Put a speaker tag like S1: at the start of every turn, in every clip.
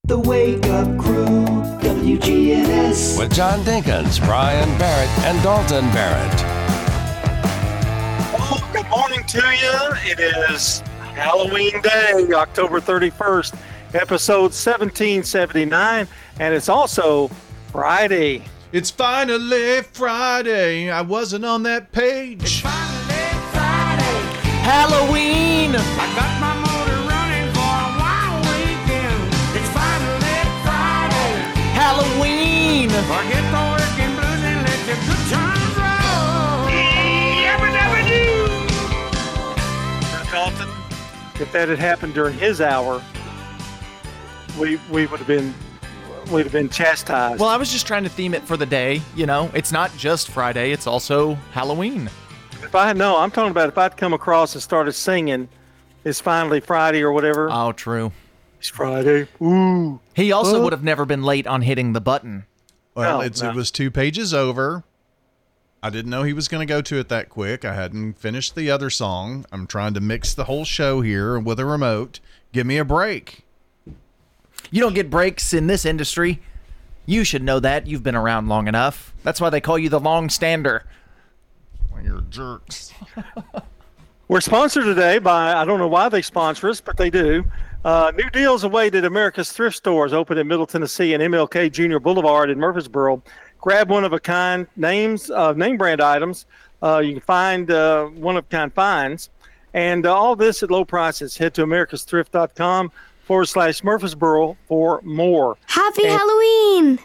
S1: The Wake Up Crew, WGNS.
S2: With John Dinkins, Brian Barrett, and Dalton Barrett.
S3: Oh, good morning to you. It is Halloween Day, October 31st, episode 1779, and it's also Friday.
S4: It's finally Friday. I wasn't on that page.
S5: It's finally Friday.
S6: Halloween!
S5: I got my motor running for a wild weekend. It's finally Friday.
S6: Halloween!
S5: Forget the working blues and let the good times roll.
S3: Dalton, if that had happened during his hour, we would have been chastised.
S6: Well, I was just trying to theme it for the day, you know. It's not just Friday, it's also Halloween.
S3: I'm talking about if I'd come across and started singing, it's finally Friday or whatever.
S6: Oh, true.
S3: It's Friday. Ooh.
S6: He also would have never been late on hitting the button.
S4: Well,
S3: No.
S4: It was 2 pages over. I didn't know he was going to go to it that quick. I hadn't finished the other song. I'm trying to mix the whole show here with a remote. Give me a break.
S6: You don't get breaks in this industry. You should know that. You've been around long enough. That's why they call you the long stander.
S4: Well, you're jerks.
S3: We're sponsored today by, I don't know why they sponsor us, but they do. New deals await at America's Thrift Stores, open in Middle Tennessee and MLK Junior Boulevard in Murfreesboro. Grab one-of-a-kind name brand items. You can find one-of-a-kind finds. And all this at low prices. Head to americasthrift.com/Murfreesboro for more.
S7: Happy Halloween!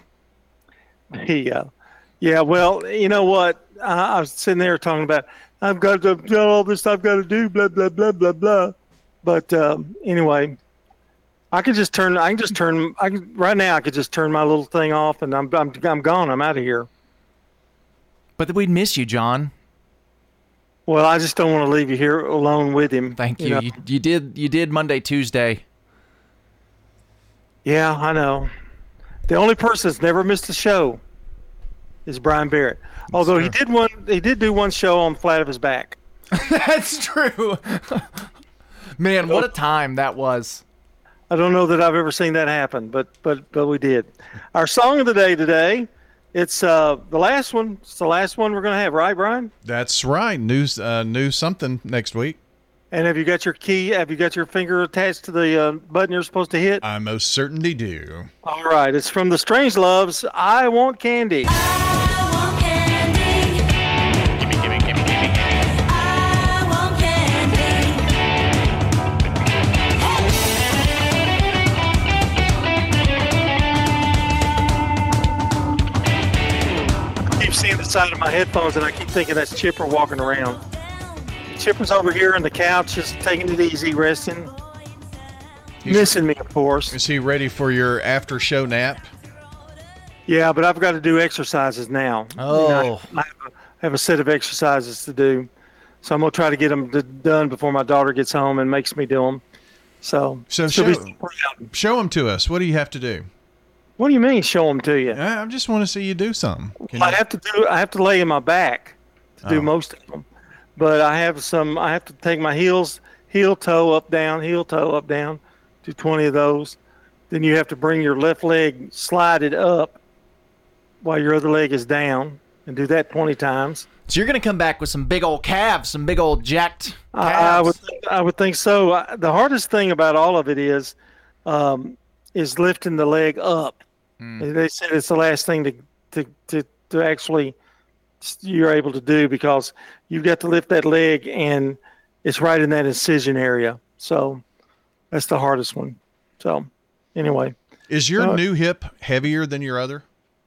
S3: Yeah, well, you know what? I was sitting there talking about, I've got to do all this I've got to do, blah, blah, blah, blah, blah. But anyway, right now I could just turn my little thing off and I'm gone. I'm out of here.
S6: But we'd miss you, John.
S3: Well, I just don't want to leave you here alone with him.
S6: Thank you.
S3: know?
S6: You did Monday, Tuesday.
S3: Yeah, I know. The only person that's never missed a show is Brian Barrett. Although he did do one show on the flat of his back.
S6: That's true. Man, what a time that was.
S3: I don't know that I've ever seen that happen, but we did. Our song of the day today, it's the last one. It's the last one we're going to have, right, Brian?
S4: That's right. New something next week.
S3: And have you got your key? Have you got your finger attached to the button you're supposed to hit?
S4: I most certainly do.
S3: All right. It's from the Strangeloves, I Want Candy. Seeing the side of my headphones and I keep thinking that's Chipper walking around. Chipper's over here on the couch just taking it easy, resting. Missing me, of course.
S4: Is he ready for your after show nap?
S3: Yeah, but I've got to do exercises now.
S6: Oh.
S3: I have a set of exercises to do. So I'm going to try to get them done before my daughter gets home and makes me do them. So
S4: show them to us. What do you have to do?
S3: What do you mean, show them to you?
S4: I just want to see you do something.
S3: I have to lay in my back to do most of them. But I have to take my heel toe up, down, do 20 of those. Then you have to bring your left leg, slide it up while your other leg is down and do that 20 times.
S6: So you're going to come back with some big old calves, some big old jacked calves.
S3: I would think so. The hardest thing about all of it is lifting the leg up. They said it's the last thing to actually you're able to do because you've got to lift that leg and it's right in that incision area. So that's the hardest one. So anyway.
S4: Is your new hip heavier than your other?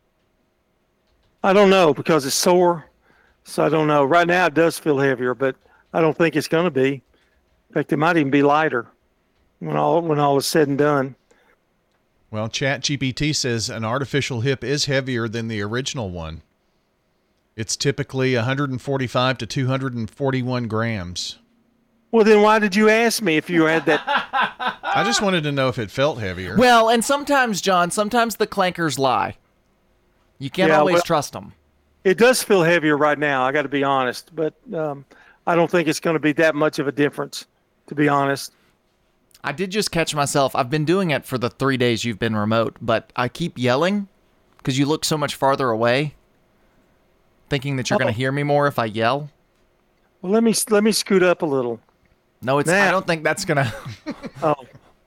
S3: I don't know because it's sore. So I don't know. Right now it does feel heavier, but I don't think it's going to be. In fact, it might even be lighter when all is said and done.
S4: Well, ChatGPT says an artificial hip is heavier than the original one. It's typically 145 to 241 grams.
S3: Well, then why did you ask me if you had that?
S4: I just wanted to know if it felt heavier.
S6: Well, and sometimes, John, the clankers lie. You can't always trust them.
S3: It does feel heavier right now, I got to be honest. But I don't think it's going to be that much of a difference, to be honest.
S6: I did just catch myself. I've been doing it for the 3 days you've been remote, but I keep yelling because you look so much farther away, thinking that you're going to hear me more if I yell.
S3: Well, let me scoot up a little.
S6: No, it's. I don't think that's going to.
S3: Oh,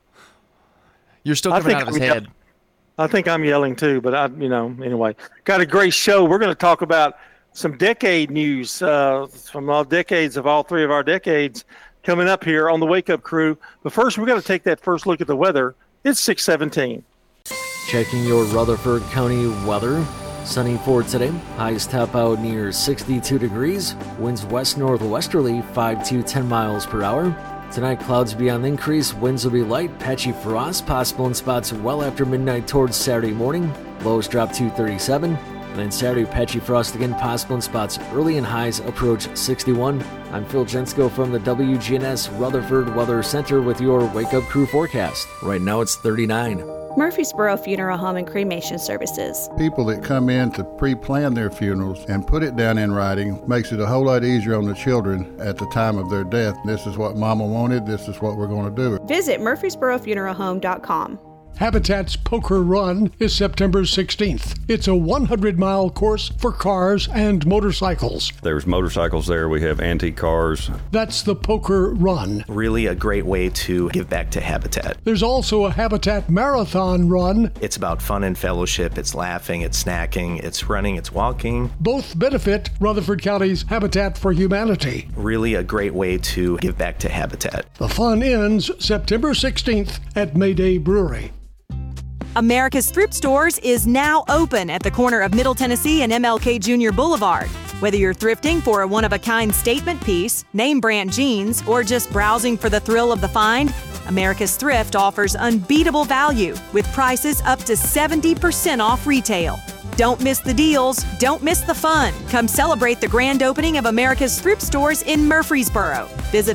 S6: You're still coming out of his head.
S3: I think I'm yelling too, but anyway, got a great show. We're going to talk about some decade news from all decades of all three of our decades coming up here on the Wake Up Crew. But first, we're going to take that first look at the weather. It's 6:17.
S7: Checking your Rutherford County weather. Sunny for today. Highs top out near 62 degrees. Winds west-northwesterly 5 to 10 miles per hour. Tonight, clouds will be on the increase. Winds will be light. Patchy frost possible in spots well after midnight towards Saturday morning. Lows drop to 37. And then Saturday, patchy frost again possible in spots early and highs approach 61. I'm Phil Jensko from the WGNS Rutherford Weather Center with your Wake Up Crew forecast. Right now, it's 39.
S8: Murfreesboro Funeral Home and Cremation Services.
S9: People that come in to pre-plan their funerals and put it down in writing makes it a whole lot easier on the children at the time of their death. This is what Mama wanted. This is what we're going to do.
S8: Visit murfreesborofuneralhome.com.
S10: Habitat's Poker Run is September 16th. It's a 100-mile course for cars and motorcycles.
S11: There's motorcycles there. We have antique cars.
S10: That's the Poker Run.
S12: Really a great way to give back to Habitat.
S10: There's also a Habitat Marathon Run.
S12: It's about fun and fellowship. It's laughing, it's snacking, it's running, it's walking.
S10: Both benefit Rutherford County's Habitat for Humanity.
S12: Really a great way to give back to Habitat.
S10: The fun ends September 16th at Mayday Brewery.
S13: America's Thrift Stores is now open at the corner of Middle Tennessee and MLK Jr. Boulevard. Whether you're thrifting for a one-of-a-kind statement piece, name brand jeans, or just browsing for the thrill of the find, America's Thrift offers unbeatable value with prices up to 70% off retail. Don't miss the deals. Don't miss the fun. Come celebrate the grand opening of America's Thrift Stores in Murfreesboro. Visit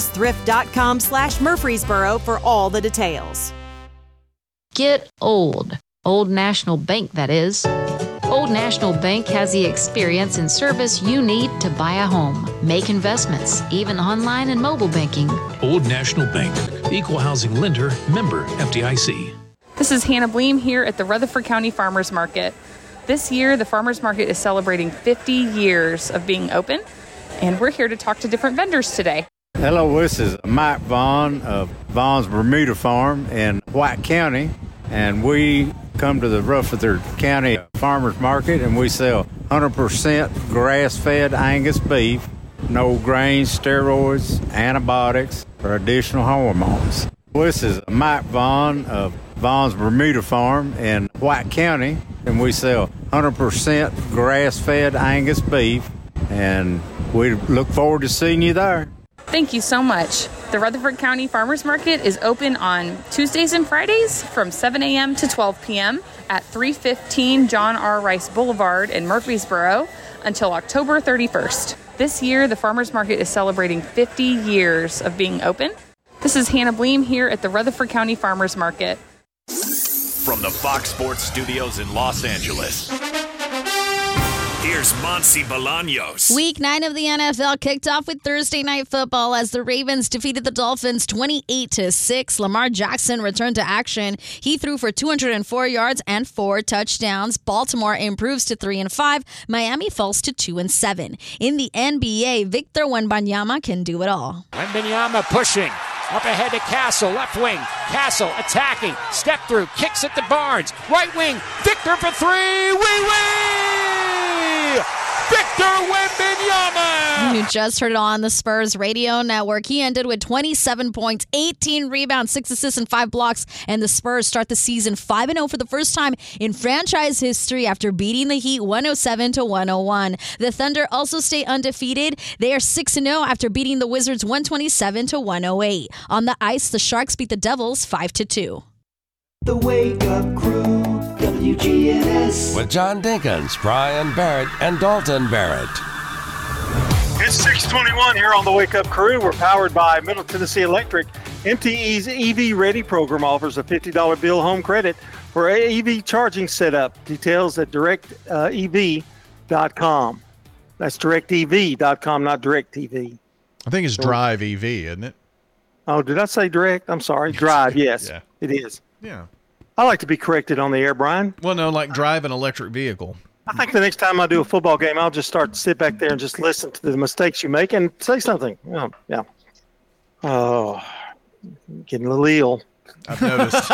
S13: americasthrift.com/Murfreesboro for all the details.
S14: Get old. Old National Bank, that is. Old National Bank has the experience and service you need to buy a home, make investments, even online and mobile banking.
S15: Old National Bank, equal housing lender, member FDIC.
S16: This is Hannah Bleem here at the Rutherford County Farmers Market. This year, the Farmers Market is celebrating 50 years of being open, and we're here to talk to different vendors today.
S17: Hello, this is Mike Vaughn of Vaughn's Bermuda Farm in White County, and we come to the Rutherford County Farmers Market and we sell 100% grass-fed Angus beef, no grains, steroids, antibiotics, or additional hormones. This is Mike Vaughn of Vaughn's Bermuda Farm in White County, and we sell 100% grass-fed Angus beef, and we look forward to seeing you there.
S16: Thank you so much. The Rutherford County Farmers Market is open on Tuesdays and Fridays from 7 a.m. to 12 p.m. at 315 John R. Rice Boulevard in Murfreesboro until October 31st. This year, the Farmers Market is celebrating 50 years of being open. This is Hannah Bleem here at the Rutherford County Farmers Market.
S18: From the Fox Sports Studios in Los Angeles, here's Monsi Bolaños.
S19: Week 9 of the NFL kicked off with Thursday Night Football as the Ravens defeated the Dolphins 28-6. Lamar Jackson returned to action. He threw for 204 yards and 4 touchdowns. Baltimore improves to 3-5. Miami falls to 2-7. In the NBA, Victor Wembanyama can do it all.
S20: Wembanyama pushing. Up ahead to Castle, left wing. Castle attacking, step through, kicks it to Barnes. Right wing, Victor for 3. Wee-wee! Victor Wembanyama!
S19: You just heard it on the Spurs radio network. He ended with 27 points, 18 rebounds, 6 assists, and 5 blocks. And the Spurs start the season 5-0 for the first time in franchise history after beating the Heat 107-101. The Thunder also stay undefeated. They are 6-0 after beating the Wizards 127-108. On the ice, the Sharks beat the Devils 5-2.
S1: The Wake Up Crew, WGNS.
S2: With John Dinkins, Brian Barrett, and Dalton Barrett.
S3: It's 6:21 here on the Wake Up Crew. We're powered by Middle Tennessee Electric. MTE's EV Ready program offers a $50 bill home credit for EV charging setup. Details at directev.com. That's directev.com, not DirecTV.
S4: I think it's Drive EV, isn't it?
S3: Oh, did I say direct? I'm sorry. Drive, yes.
S4: Yeah.
S3: It is.
S4: Yeah.
S3: I like to be corrected on the air, Brian.
S4: Well, no, like drive an electric vehicle.
S3: I think the next time I do a football game, I'll just sit back there and just listen to the mistakes you make and say something. Oh, yeah. Oh, getting a little ill.
S4: I've noticed.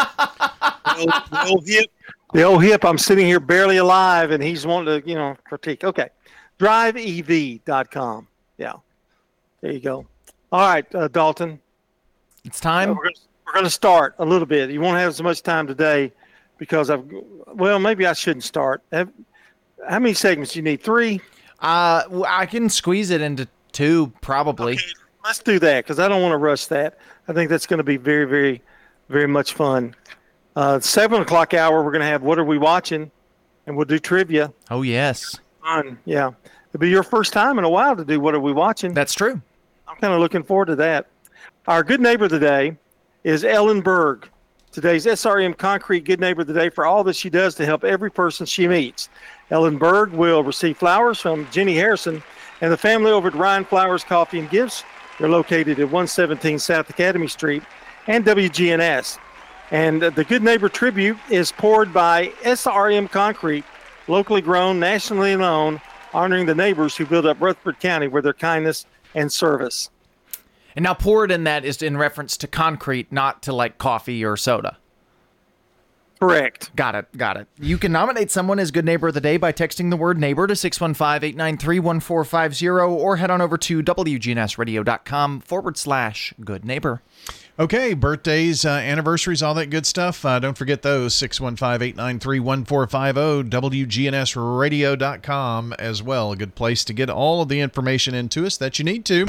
S3: The old hip, I'm sitting here barely alive, and he's wanting to, critique. Okay. DriveEV.com. Yeah. There you go. All right, Dalton.
S6: It's time.
S3: We're going to start a little bit. You won't have so much time today because maybe I shouldn't start. How many segments do you need? 3?
S6: I can squeeze it into 2, probably.
S3: Okay, let's do that because I don't want to rush that. I think that's going to be very, very, very much fun. 7 o'clock hour, we're going to have What Are We Watching? And we'll do trivia.
S6: Oh, yes.
S3: Fun, yeah. It'll be your first time in a while to do What Are We Watching?
S6: That's true.
S3: I'm kind of looking forward to that. Our good neighbor today is Ellen Berg, today's SRM Concrete Good Neighbor of the Day for all that she does to help every person she meets. Ellen Berg will receive flowers from Jenny Harrison and the family over at Ryan Flowers Coffee and Gifts. They're located at 117 South Academy Street and WGNS. And the Good Neighbor tribute is poured by SRM Concrete, locally grown, nationally known, honoring the neighbors who build up Rutherford County with their kindness and service.
S6: And now poured in that is in reference to concrete, not to like coffee or soda.
S3: Correct.
S6: Got it. You can nominate someone as Good Neighbor of the Day by texting the word neighbor to 615-893-1450 or head on over to WGNSradio.com/Good Neighbor.
S4: Okay, birthdays, anniversaries, all that good stuff. Don't forget those, 615-893-1450, WGNSradio.com as well. A good place to get all of the information into us that you need to.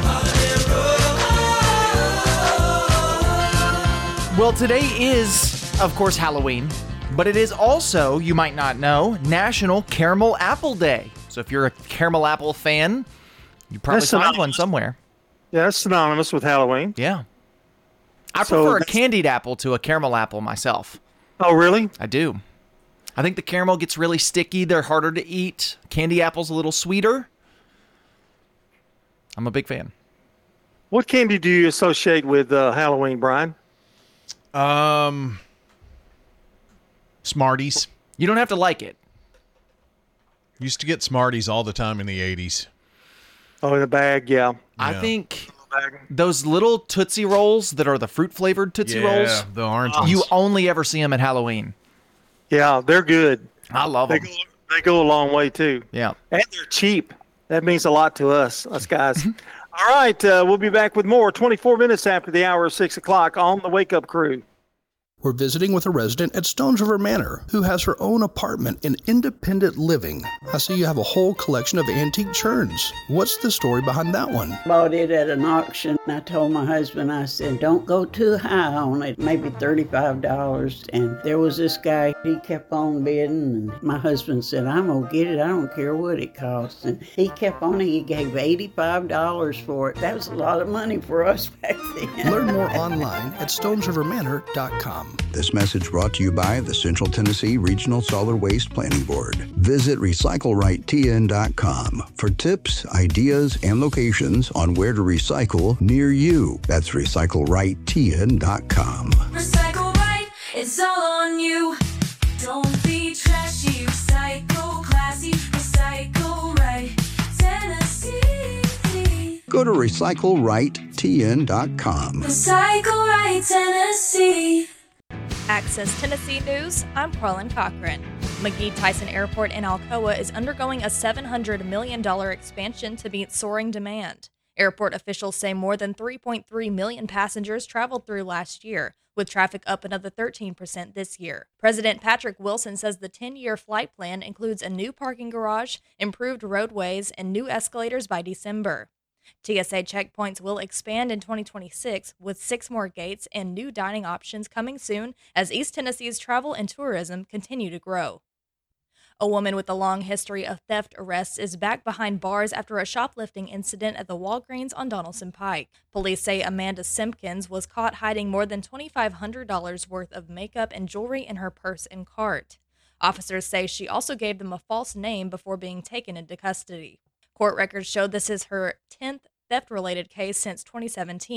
S6: Well, today is, of course, Halloween, but it is also, you might not know, National Caramel Apple Day. So if you're a caramel apple fan, you probably find one somewhere.
S3: Yeah, that's synonymous with Halloween.
S6: Yeah. I prefer a candied apple to a caramel apple myself.
S3: Oh, really?
S6: I do. I think the caramel gets really sticky. They're harder to eat. Candy apple's a little sweeter. I'm a big fan.
S3: What candy do you associate with Halloween, Brian?
S4: Smarties.
S6: You don't have to like it.
S4: Used to get Smarties all the time in the 80s.
S3: Oh, in a bag, yeah.
S6: I think those little Tootsie Rolls that are the fruit-flavored Tootsie Rolls.
S4: Yeah, the orange ones.
S6: You only ever see them at Halloween.
S3: Yeah, they're good.
S6: I love them.
S3: They go a long way, too.
S6: Yeah.
S3: And they're cheap. That means a lot to us guys. All right, we'll be back with more 24 minutes after the hour of 6 o'clock on the Wake Up Crew.
S21: We're visiting with a resident at Stones River Manor who has her own apartment in independent living. I see you have a whole collection of antique churns. What's the story behind that one?
S22: Bought it at an auction. I told my husband, I said, don't go too high on it, maybe $35. And there was this guy, he kept on bidding. And my husband said, I'm going to get it. I don't care what it costs. And he kept on it. He gave $85 for it. That was a lot of money for us back then.
S21: Learn more online at stonesrivermanor.com.
S23: This message brought to you by the Central Tennessee Regional Solid Waste Planning Board. Visit RecycleRightTN.com for tips, ideas, and locations on where to recycle near you. That's RecycleRightTN.com.
S24: Recycle right, it's all on you. Don't be trashy, recycle classy, recycle right, Tennessee.
S23: Go to RecycleRightTN.com.
S24: Recycle right, Tennessee.
S25: Access Tennessee News, I'm Carlin Cochran. McGee Tyson Airport in Alcoa is undergoing a $700 million expansion to meet soaring demand. Airport officials say more than 3.3 million passengers traveled through last year, with traffic up another 13% this year. President Patrick Wilson says the 10-year flight plan includes a new parking garage, improved roadways, and new escalators by December. TSA checkpoints will expand in 2026 with 6 more gates and new dining options coming soon as East Tennessee's travel and tourism continue to grow. A woman with a long history of theft arrests is back behind bars after a shoplifting incident at the Walgreens on Donaldson Pike. Police say Amanda Simpkins was caught hiding more than $2,500 worth of makeup and jewelry in her purse and cart. Officers say she also gave them a false name before being taken into custody. Court records show this is her 10th theft-related case since 2017,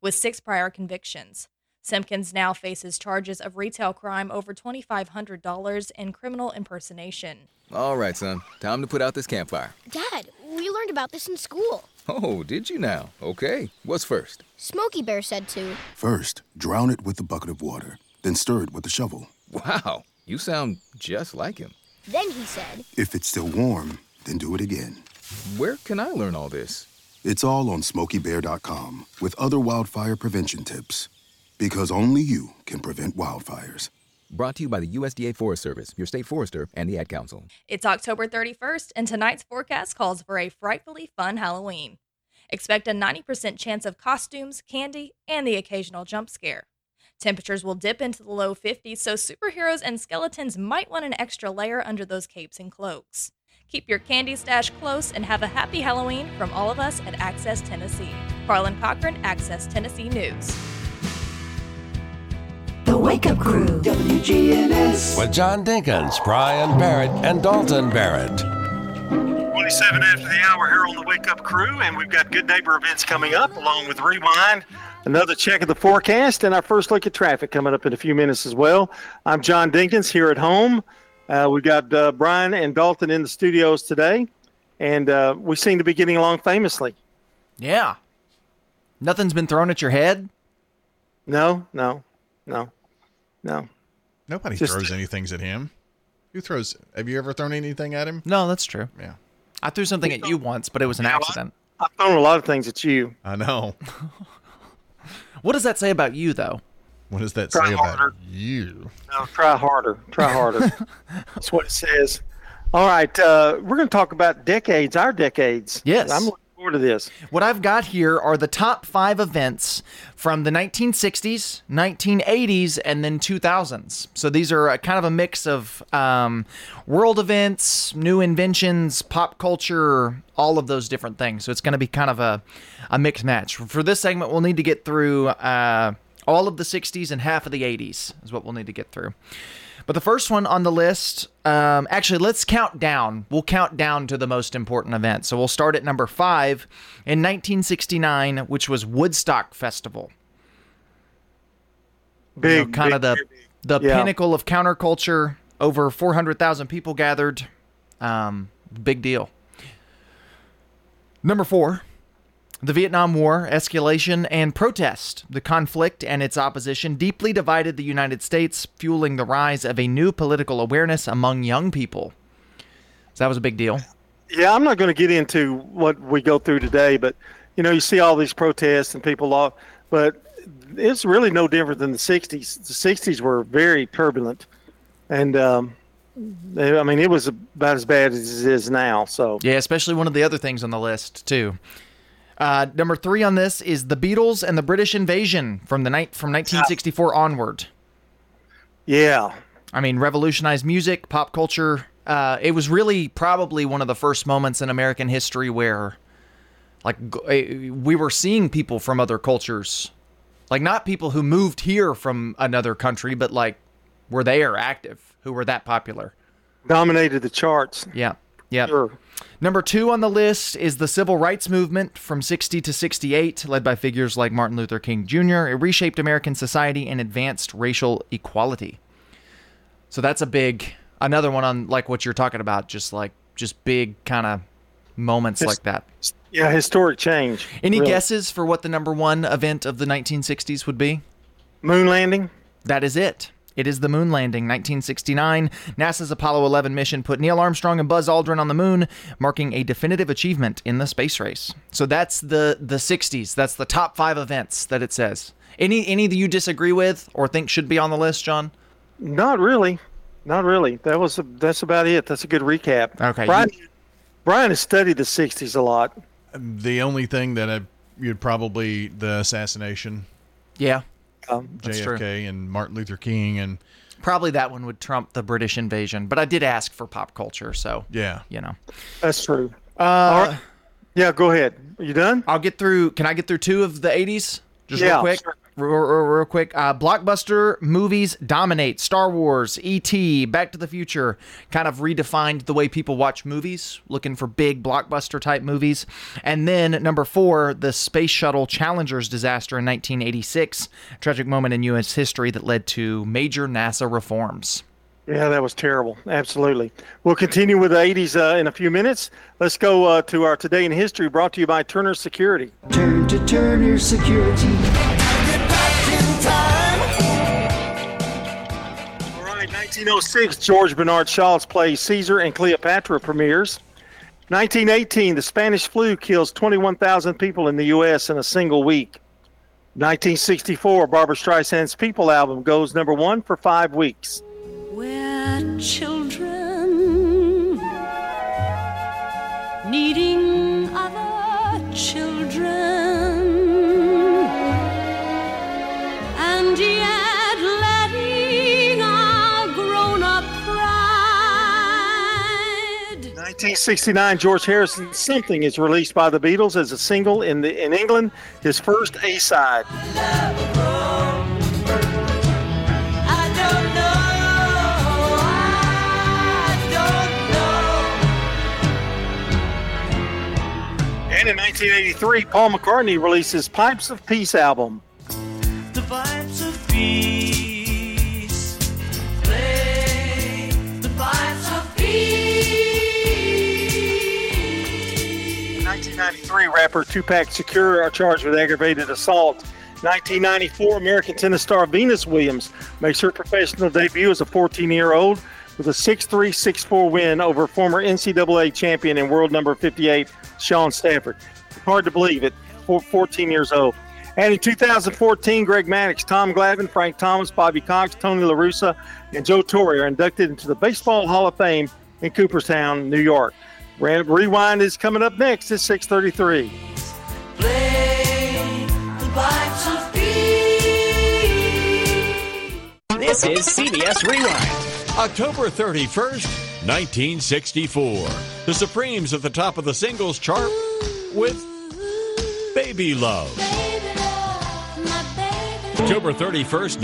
S25: with 6 prior convictions. Simpkins now faces charges of retail crime over $2,500 and criminal impersonation.
S5: All right, son. Time to put out this campfire.
S7: Dad, we learned about this in school.
S5: Oh, did you now? Okay. What's first?
S7: Smokey Bear said to.
S8: First, drown it with a bucket of water, then stir it with a shovel.
S5: Wow, you sound just like him.
S7: Then he said.
S8: If it's still warm, then do it again.
S5: Where can I learn all this?
S8: It's all on SmokeyBear.com with other wildfire prevention tips. Because only you can prevent wildfires.
S5: Brought to you by the USDA Forest Service, your state forester, and the Ad Council.
S25: It's October 31st, and tonight's forecast calls for a frightfully fun Halloween. Expect a 90% chance of costumes, candy, and the occasional jump scare. Temperatures will dip into the low 50s, so superheroes and skeletons might want an extra layer under those capes and cloaks. Keep your candy stash close and have a happy Halloween from all of us at Access Tennessee. Carlin Cochran, Access Tennessee News.
S1: The Wake Up Crew, WGNS.
S2: With John Dinkins, Brian Barrett, and Dalton Barrett.
S3: 27 after the hour here on the Wake Up Crew, and we've got good neighbor events coming up, along with Rewind, another check of the forecast, and our first look at traffic coming up in a few minutes as well. I'm John Dinkins here at home. We've got Brian and Dalton in the studios today, and we seem to be getting along famously.
S6: Yeah. Nothing's been thrown at your head?
S3: No.
S4: Nobody
S3: Just-
S4: throws anything at him. Who throws? Have you ever thrown anything at him?
S6: No, that's true.
S4: Yeah.
S6: I threw something at you once, but it was an accident.
S3: I've thrown a lot of things at you.
S4: I know.
S6: What does that say about you, though?
S4: What does that
S3: Try
S4: say
S3: harder.
S4: about you?
S3: No, try harder. That's what it says. All right, we're going to talk about decades, our decades.
S6: Yes.
S3: I'm looking forward to this.
S6: What I've got here are the top 5 events from the 1960s, 1980s, and then 2000s. So these are kind of a mix of world events, new inventions, pop culture, all of those different things. So it's going to be kind of a mixed match. For this segment, we'll need to get through all of the 60s and half of the 80s is what we'll need to get through. But the first one on the list, actually, let's count down. We'll count down to the most important event. So we'll start at number 5 in 1969, which was Woodstock Festival.
S3: Big,
S6: kind of the
S3: Yeah.
S6: pinnacle of counterculture. Over 400,000 people gathered. Big deal. Number 4. The Vietnam War, escalation, and protest. The conflict and its opposition deeply divided the United States, fueling the rise of a new political awareness among young people. So that was a big deal.
S3: Yeah, I'm not going to get into what we go through today, but, you see all these protests and people, but it's really no different than the 60s. The 60s were very turbulent, and, it was about as bad as it is now. So
S6: Yeah, especially one of the other things on the list, too. Number 3 on this is the Beatles and the British invasion from 1964 onward.
S3: Yeah.
S6: Revolutionized music, pop culture. It was really probably one of the first moments in American history where, we were seeing people from other cultures. Not people who moved here from another country, but, were there active, who were that popular.
S3: Dominated the charts.
S6: Yeah. Yeah.
S3: Sure.
S6: Number 2 on the list is the Civil Rights Movement from 60 to 68, led by figures like Martin Luther King Jr. It reshaped American society and advanced racial equality. So that's another one on what you're talking about, just big kind of moments like that.
S3: Yeah, historic change.
S6: Any
S3: really.
S6: guesses for what the number 1 event of the 1960s would be?
S3: Moon landing?
S6: That is it. It is the moon landing, 1969. NASA's Apollo 11 mission put Neil Armstrong and Buzz Aldrin on the moon, marking a definitive achievement in the space race. So that's the 60s. That's the top 5 events that it says. Any that you disagree with or think should be on the list, John?
S3: Not really. That's about it. That's a good recap.
S6: Okay.
S3: Brian has studied the 60s a lot.
S4: The only thing that you'd probably the assassination.
S6: Yeah.
S4: JFK
S6: true.
S4: and Martin Luther King, and
S6: probably that one would trump the British invasion. But I did ask for pop culture, so
S4: yeah,
S3: that's true. All right. Yeah, go ahead. Are you done?
S6: Can I get through 2 of the 80s? Just real quick.
S3: Sure.
S6: real quick. Blockbuster movies dominate. Star Wars, E.T., Back to the Future kind of redefined the way people watch movies, looking for big blockbuster type movies. And then number 4, the Space Shuttle Challenger's disaster in 1986, a tragic moment in U.S. history that led to major NASA reforms.
S3: Yeah, that was terrible. Absolutely. We'll continue with the 80s in a few minutes. Let's go to our Today in History, brought to you by Turner Security.
S1: Turn to Turner Security.
S3: All right, 1906, George Bernard Shaw's play Caesar and Cleopatra premieres. 1918, the Spanish flu kills 21,000 people in the U.S. in a single week. 1964, Barbra Streisand's People album goes number 1 for 5 weeks.
S24: We're children needing other children, and yet letting our grown-up pride.
S3: 1969, George Harrison's Something is released by the Beatles as a single in England, his first A-side. And in 1983, Paul McCartney releases Pipes of Peace album.
S24: The pipes of peace, play the pipes of peace.
S3: In 1993, rapper Tupac Shakur are charged with aggravated assault. 1994, American tennis star Venus Williams makes her professional debut as a 14-year-old with a 6-3, 6-4 win over former NCAA champion and world number 58, Sean Stafford. Hard to believe it, 14 years old. And in 2014, Greg Maddux, Tom Glavine, Frank Thomas, Bobby Cox, Tony La Russa, and Joe Torre are inducted into the Baseball Hall of Fame in Cooperstown, New York. Rewind is coming up next at 6:33.
S24: Play the pipes of peace.
S20: This is CBS Rewind.
S9: October 31st, 1964. The Supremes at the top of the singles chart with Baby Love. October 31st,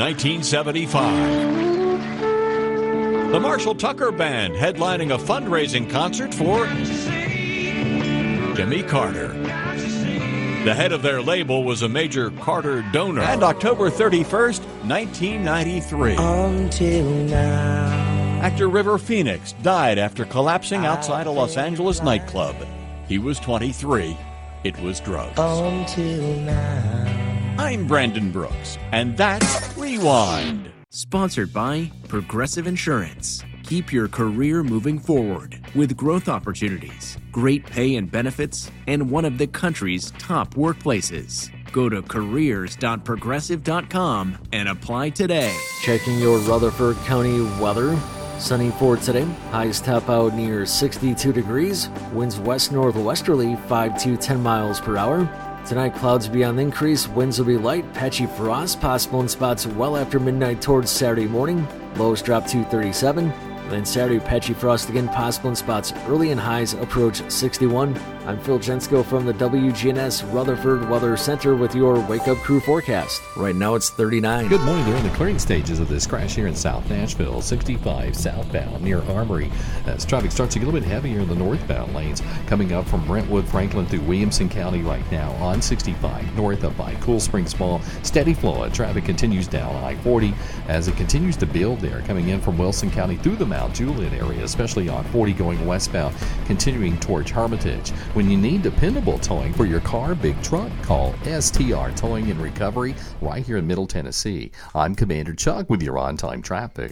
S9: 1975. The Marshall Tucker Band headlining a fundraising concert for Jimmy Carter. The head of their label was a major Carter donor. And October 31st, 1993.
S24: Until now.
S9: Actor River Phoenix died after collapsing outside a Los Angeles nightclub. He was 23. It was drugs.
S24: Until now.
S9: I'm Brandon Brooks, and that's Rewind.
S10: Sponsored by Progressive Insurance. Keep your career moving forward with growth opportunities, great pay and benefits, and one of the country's top workplaces. Go to careers.progressive.com and apply today.
S11: Checking your Rutherford County weather. Sunny for today. Highs top out near 62 degrees. Winds west-northwesterly 5 to 10 miles per hour. Tonight, clouds will be on the increase. Winds will be light. Patchy frost possible in spots well after midnight towards Saturday morning. Lows drop to 37. Then Saturday, patchy frost again possible in spots early, and highs approach 61. I'm Phil Jensko from the WGNS Rutherford Weather Center with your Wake Up Crew forecast. Right now it's 39.
S12: Good morning. They're in the clearing stages of this crash here in South Nashville, 65 southbound near Armory. As traffic starts to get a little bit heavier in the northbound lanes, coming up from Brentwood, Franklin through Williamson County right now on 65 north up by Cool Springs Mall. Steady flow of traffic continues down I-40 as it continues to build there, coming in from Wilson County through the Mount Juliet area, especially on 40 going westbound, continuing towards Hermitage. When you need dependable towing for your car, big truck, call STR Towing and Recovery right here in Middle Tennessee. I'm Commander Chuck with your on-time traffic.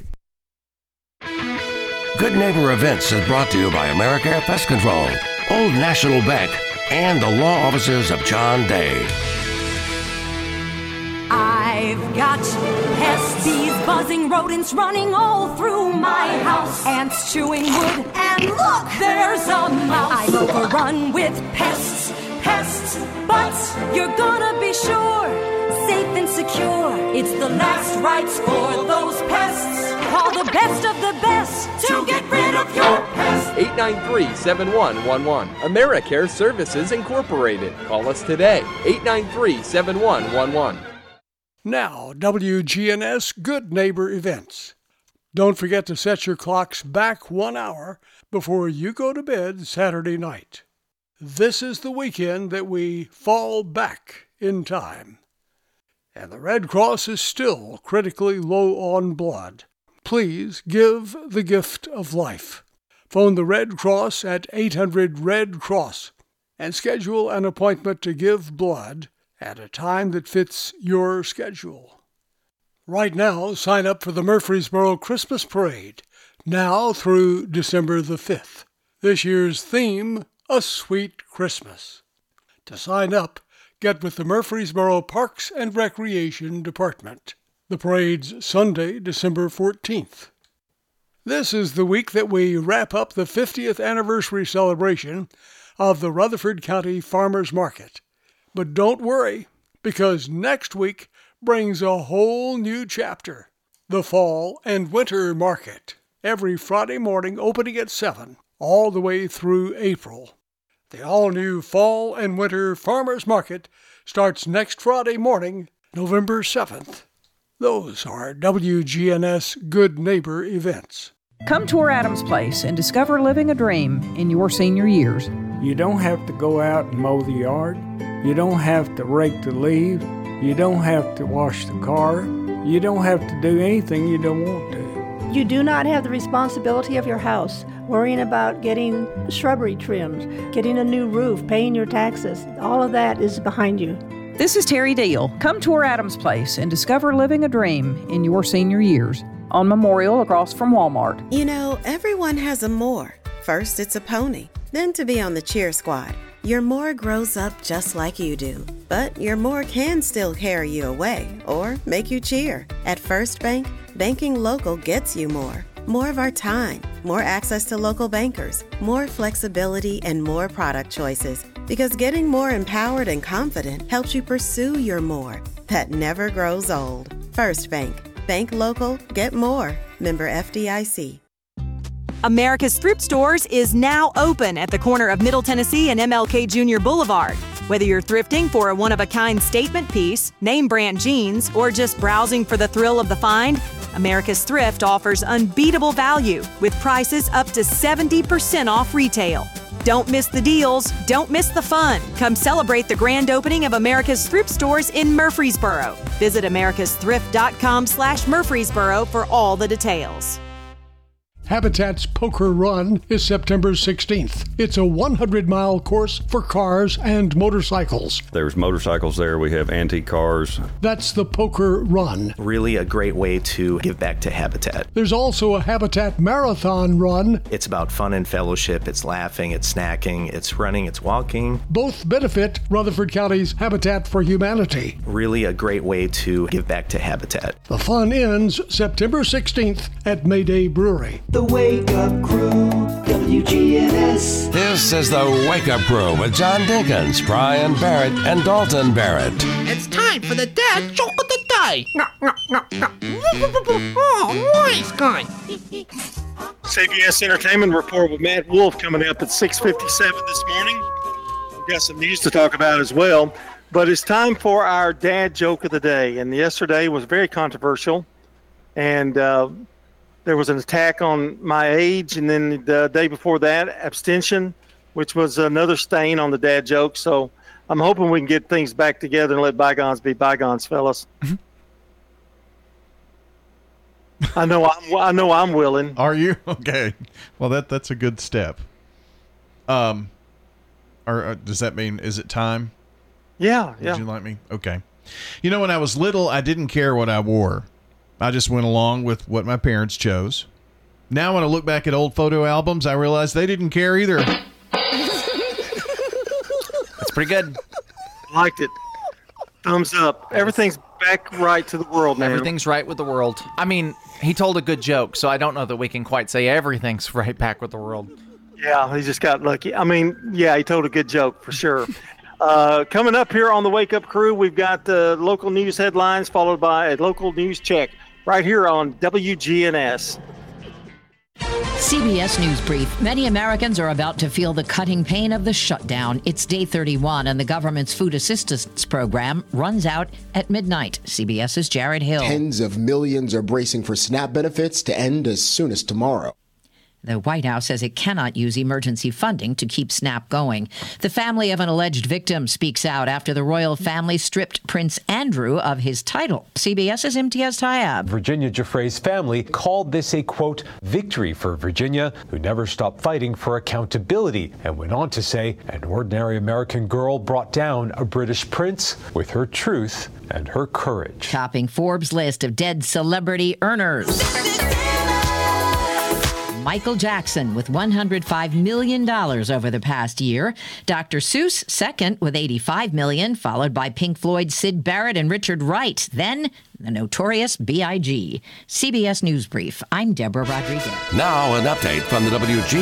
S13: Good Neighbor Events is brought to you by AmeriCare Pest Control, Old National Bank, and the law offices of John Day.
S24: I've got pests, bees, buzzing, rodents running all through my house, ants chewing wood, and look, there's a mouse. I'm overrun with pests, but you're gonna be sure, safe and secure. It's the last rites for those pests. Call the best of the best to get rid of your pests.
S26: 893-7111. AmeriCare Services Incorporated. Call us today. 893-7111.
S14: Now, WGNS Good Neighbor Events. Don't forget to set your clocks back 1 hour before you go to bed Saturday night. This is the weekend that we fall back in time. And the Red Cross is still critically low on blood. Please give the gift of life. Phone the Red Cross at 800-RED-CROSS and schedule an appointment to give blood at a time that fits your schedule. Right now, sign up for the Murfreesboro Christmas Parade, now through December the 5th. This year's theme, A Sweet Christmas. To sign up, get with the Murfreesboro Parks and Recreation Department. The parade's Sunday, December 14th. This is the week that we wrap up the 50th anniversary celebration of the Rutherford County Farmers Market. But don't worry, because next week brings a whole new chapter. The Fall and Winter Market, every Friday morning opening at 7, all the way through April. The all-new Fall and Winter Farmers Market starts next Friday morning, November 7th. Those are WGNS Good Neighbor events.
S15: Come tour Adams Place and discover living a dream in your senior years.
S16: You don't have to go out and mow the yard. You don't have to rake the leaves. You don't have to wash the car. You don't have to do anything you don't want to.
S17: You do not have the responsibility of your house, worrying about getting shrubbery trimmed, getting a new roof, paying your taxes. All of that is behind you.
S15: This is Terry Deal. Come tour Adams Place and discover living a dream in your senior years. On Memorial across from Walmart.
S18: You know, everyone has a more. First, it's a pony. Then to be on the cheer squad. Your more grows up just like you do. But your more can still carry you away or make you cheer. At First Bank, banking local gets you more. More of our time, more access to local bankers, more flexibility, and more product choices. Because getting more empowered and confident helps you pursue your more. That never grows old. First Bank. Bank local, get more. Member FDIC.
S19: America's Thrift Stores is now open at the corner of Middle Tennessee and MLK Jr. Boulevard. Whether you're thrifting for a one-of-a-kind statement piece, name brand jeans, or just browsing for the thrill of the find, America's Thrift offers unbeatable value with prices up to 70% off retail. Don't miss the deals. Don't miss the fun. Come celebrate the grand opening of America's Thrift Stores in Murfreesboro. Visit americasthrift.com/Murfreesboro for all the details.
S14: Habitat's Poker Run is September 16th. It's a 100-mile course for cars and motorcycles.
S27: There's motorcycles there. We have antique cars.
S14: That's the Poker Run.
S28: Really a great way to give back to Habitat.
S14: There's also a Habitat Marathon Run.
S28: It's about fun and fellowship. It's laughing, it's snacking, it's running, it's walking.
S14: Both benefit Rutherford County's Habitat for Humanity.
S28: Really a great way to give back to Habitat.
S14: The fun ends September 16th at Mayday Brewery.
S1: The Wake Up Crew, WGNS.
S2: This is the Wake Up Crew with John Dinkins, Brian Barrett, and Dalton Barrett.
S29: It's time for the dad joke of the day. Oh, nice guy.
S3: CBS Entertainment Report with Matt Wolf coming up at 6:57 this morning. We've got some news to talk about as well. But it's time for our dad joke of the day. And yesterday was very controversial. And there was an attack on my age, and then the day before that, abstention, which was another stain on the dad joke. So I'm hoping we can get things back together and let bygones be bygones, fellas. I know I'm willing.
S4: Are you? Okay. Well, that's a good step. Or does that mean, is it time?
S3: Yeah.
S4: Would you like me? Okay. You know, when I was little, I didn't care what I wore. I just went along with what my parents chose. Now when I look back at old photo albums, I realize they didn't care either.
S6: That's pretty good.
S3: Liked it. Thumbs up. Everything's back right to the world now.
S6: Everything's right with the world. I mean, he told a good joke, so I don't know that we can quite say everything's right back with the world.
S3: Yeah, he just got lucky. I mean, yeah, he told a good joke for sure. Coming up here on the Wake Up Crew, we've got the local news headlines followed by a local news check right here on WGNS.
S5: CBS News Brief. Many Americans are about to feel the cutting pain of the shutdown. It's day 31, and the government's food assistance program runs out at midnight. CBS's Jared Hill.
S7: Tens of millions are bracing for SNAP benefits to end as soon as tomorrow.
S5: The White House says it cannot use emergency funding to keep SNAP going. The family of an alleged victim speaks out after the royal family stripped Prince Andrew of his title. CBS's Imtiaz Tyab.
S8: Virginia Giuffre's family called this a, quote, victory for Virginia, who never stopped fighting for accountability, and went on to say an ordinary American girl brought down a British prince with her truth and her courage.
S5: Topping Forbes' list of dead celebrity earners. Michael Jackson with $105 million over the past year. Dr. Seuss second with $85 million, followed by Pink Floyd's Syd Barrett and Richard Wright. Then the notorious B.I.G. CBS News Brief. I'm Deborah Rodriguez.
S13: Now an update from the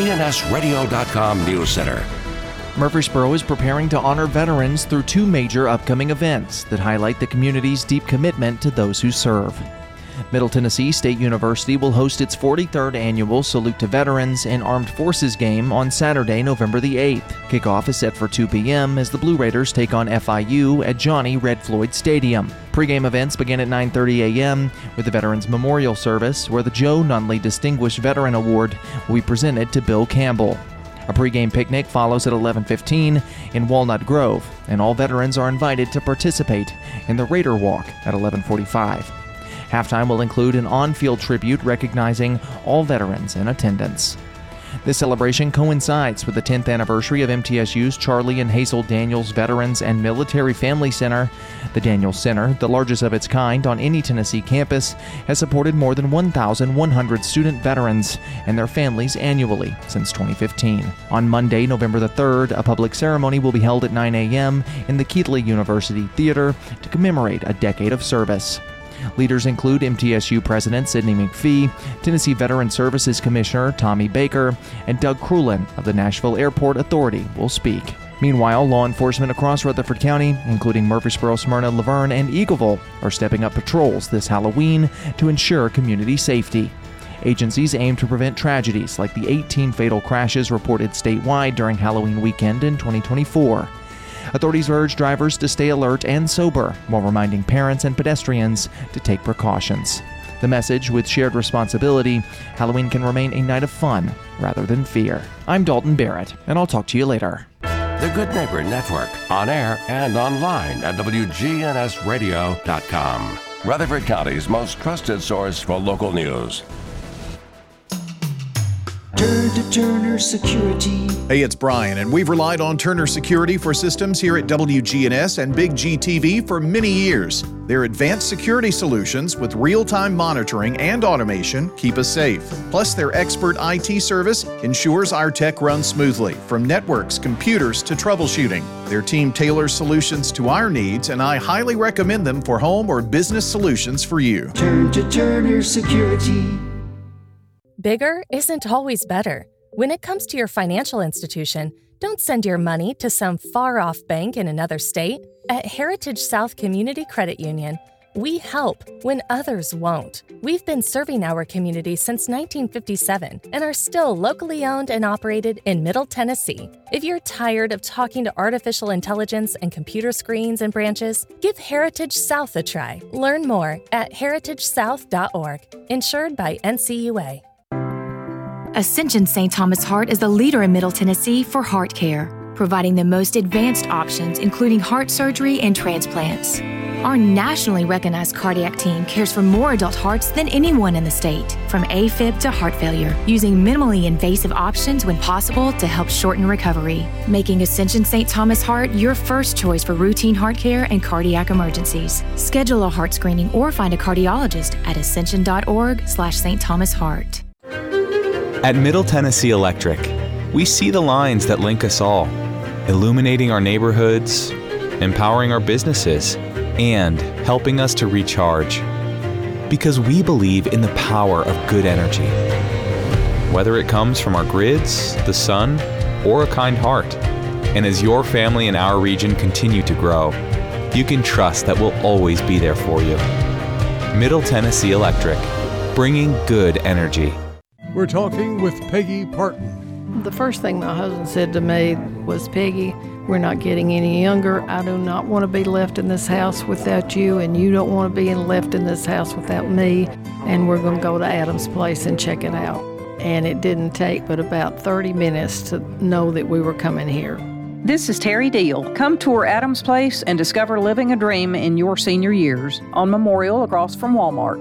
S13: WGNSradio.com News Center.
S6: Murfreesboro is preparing to honor veterans through two major upcoming events that highlight the community's deep commitment to those who serve. Middle Tennessee State University will host its 43rd annual Salute to Veterans and Armed Forces game on Saturday, November the 8th. Kickoff is set for 2 p.m. as the Blue Raiders take on FIU at Johnny Red Floyd Stadium. Pre-game events begin at 9:30 a.m. with the Veterans Memorial Service, where the Joe Nunley Distinguished Veteran Award will be presented to Bill Campbell. A pregame picnic follows at 11:15 in Walnut Grove, and all veterans are invited to participate in the Raider Walk at 11:45. Halftime will include an on-field tribute recognizing all veterans in attendance. This celebration coincides with the 10th anniversary of MTSU's Charlie and Hazel Daniels Veterans and Military Family Center. The Daniels Center, the largest of its kind on any Tennessee campus, has supported more than 1,100 student veterans and their families annually since 2015. On Monday, November the 3rd, a public ceremony will be held at 9 a.m. in the Keithley University Theater to commemorate a decade of service. Leaders include MTSU President Sidney McPhee, Tennessee Veteran Services Commissioner Tommy Baker, and Doug Crulin of the Nashville Airport Authority will speak. Meanwhile, law enforcement across Rutherford County, including Murfreesboro, Smyrna, Laverne, and Eagleville, are stepping up patrols this Halloween to ensure community safety. Agencies aim to prevent tragedies like the 18 fatal crashes reported statewide during Halloween weekend in 2024. Authorities urge drivers to stay alert and sober while reminding parents and pedestrians to take precautions. The message, with shared responsibility, Halloween can remain a night of fun rather than fear. I'm Dalton Barrett, and I'll talk to you later.
S13: The Good Neighbor Network, on air and online at WGNSradio.com. Rutherford County's most trusted source for local news.
S1: Turn to Turner Security.
S4: Hey, it's Brian, and we've relied on Turner Security for systems here at WGNS and Big G TV for many years. Their advanced security solutions with real-time monitoring and automation keep us safe. Plus, their expert IT service ensures our tech runs smoothly, from networks, computers to troubleshooting. Their team tailors solutions to our needs, and I highly recommend them for home or business solutions for you.
S1: Turn to Turner Security.
S9: Bigger isn't always better. When it comes to your financial institution, don't send your money to some far-off bank in another state. At Heritage South Community Credit Union, we help when others won't. We've been serving our community since 1957 and are still locally owned and operated in Middle Tennessee. If you're tired of talking to artificial intelligence and computer screens and branches, give Heritage South a try. Learn more at heritagesouth.org. Insured by NCUA.
S20: Ascension St. Thomas Heart is the leader in Middle Tennessee for heart care, providing the most advanced options, including heart surgery and transplants. Our nationally recognized cardiac team cares for more adult hearts than anyone in the state, from AFib to heart failure, using minimally invasive options when possible to help shorten recovery, making Ascension St. Thomas Heart your first choice for routine heart care and cardiac emergencies. Schedule a heart screening or find a cardiologist at ascension.org/St. Thomas Heart.
S21: At Middle Tennessee Electric, we see the lines that link us all, illuminating our neighborhoods, empowering our businesses, and helping us to recharge. Because we believe in the power of good energy. Whether it comes from our grids, the sun, or a kind heart. And as your family and our region continue to grow, you can trust that we'll always be there for you. Middle Tennessee Electric, bringing good energy.
S14: We're talking with Peggy Parton.
S10: The first thing my husband said to me was, Peggy, we're not getting any younger. I do not want to be left in this house without you, and you don't want to be left in this house without me, and we're going to go to Adam's place and check it out. And it didn't take but about 30 minutes to know that we were coming here.
S15: This is Terry Deal. Come tour Adams Place and discover living a dream in your senior years on Memorial across from Walmart.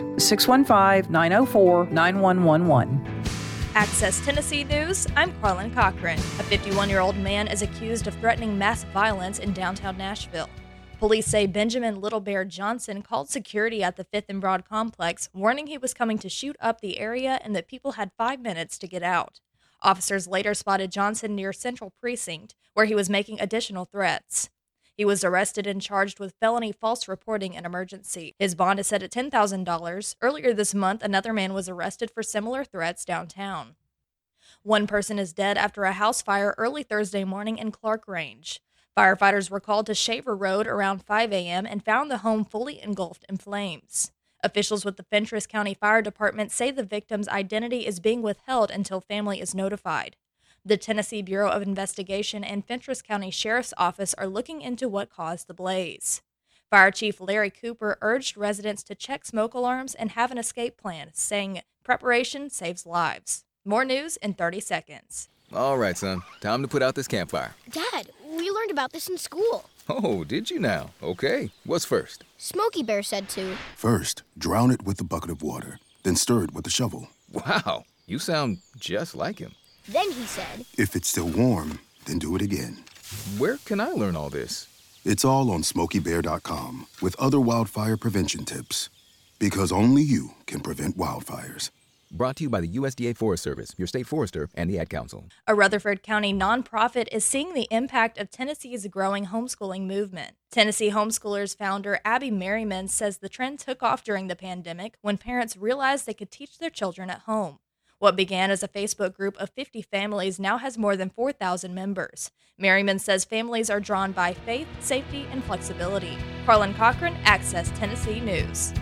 S15: 615-904-9111.
S11: Access Tennessee News, I'm Carlin Cochran. A 51-year-old man is accused of threatening mass violence in downtown Nashville. Police say Benjamin Little Bear Johnson called security at the 5th and Broad complex, warning he was coming to shoot up the area and that people had 5 minutes to get out. Officers later spotted Johnson near Central Precinct, where he was making additional threats. He was arrested and charged with felony false reporting an emergency. His bond is set at $10,000. Earlier this month, another man was arrested for similar threats downtown. One person is dead after a house fire early Thursday morning in Clark Range. Firefighters were called to Shaver Road around 5 a.m. and found the home fully engulfed in flames. Officials with the Fentress County Fire Department say the victim's identity is being withheld until family is notified. The Tennessee Bureau of Investigation and Fentress County Sheriff's Office are looking into what caused the blaze. Fire Chief Larry Cooper urged residents to check smoke alarms and have an escape plan, saying preparation saves lives. More news in 30 seconds.
S12: All right, son. Time to put out this campfire.
S16: Dad, we learned about this in school.
S12: Oh, did you now? Okay. What's first?
S16: Smokey Bear said to.
S22: First, drown it with a bucket of water, then stir it with a shovel.
S12: Wow, you sound just like him.
S16: Then he said,
S22: If it's still warm, then do it again.
S12: Where can I learn all this?
S22: It's all on SmokeyBear.com with other wildfire prevention tips. Because only you can prevent wildfires.
S12: Brought to you by the USDA Forest Service, your state forester, and the Ad Council.
S11: A Rutherford County nonprofit is seeing the impact of Tennessee's growing homeschooling movement. Tennessee Homeschoolers founder Abby Merriman says the trend took off during the pandemic when parents realized they could teach their children at home. What began as a Facebook group of 50 families now has more than 4,000 members. Merriman says families are drawn by faith, safety, and flexibility. Carlin Cochran, Access Tennessee News.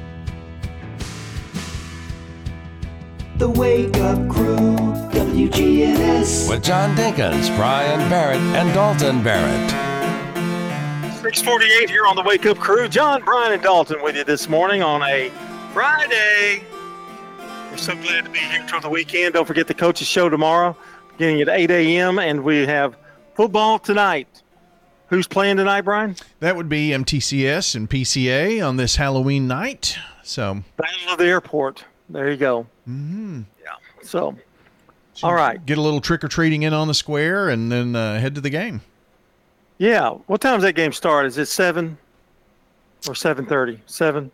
S1: The Wake Up Crew, WGNS.
S2: With John Dinkins, Brian Barrett, and Dalton Barrett.
S3: 6:48 here on the Wake Up Crew. John, Brian, and Dalton with you this morning on a Friday. We're so glad to be here till the weekend. Don't forget the Coaches Show tomorrow, beginning at 8 a.m., and we have football tonight. Who's playing tonight, Brian?
S4: That would be MTCS and PCA on this Halloween night. So
S3: Battle of the Airport. There you go.
S4: Mm-hmm.
S3: Yeah. So all right.
S4: Get a little trick-or-treating in on the square and then head to the game.
S3: Yeah. What time does that game start? Is it 7 or 7:30? 7?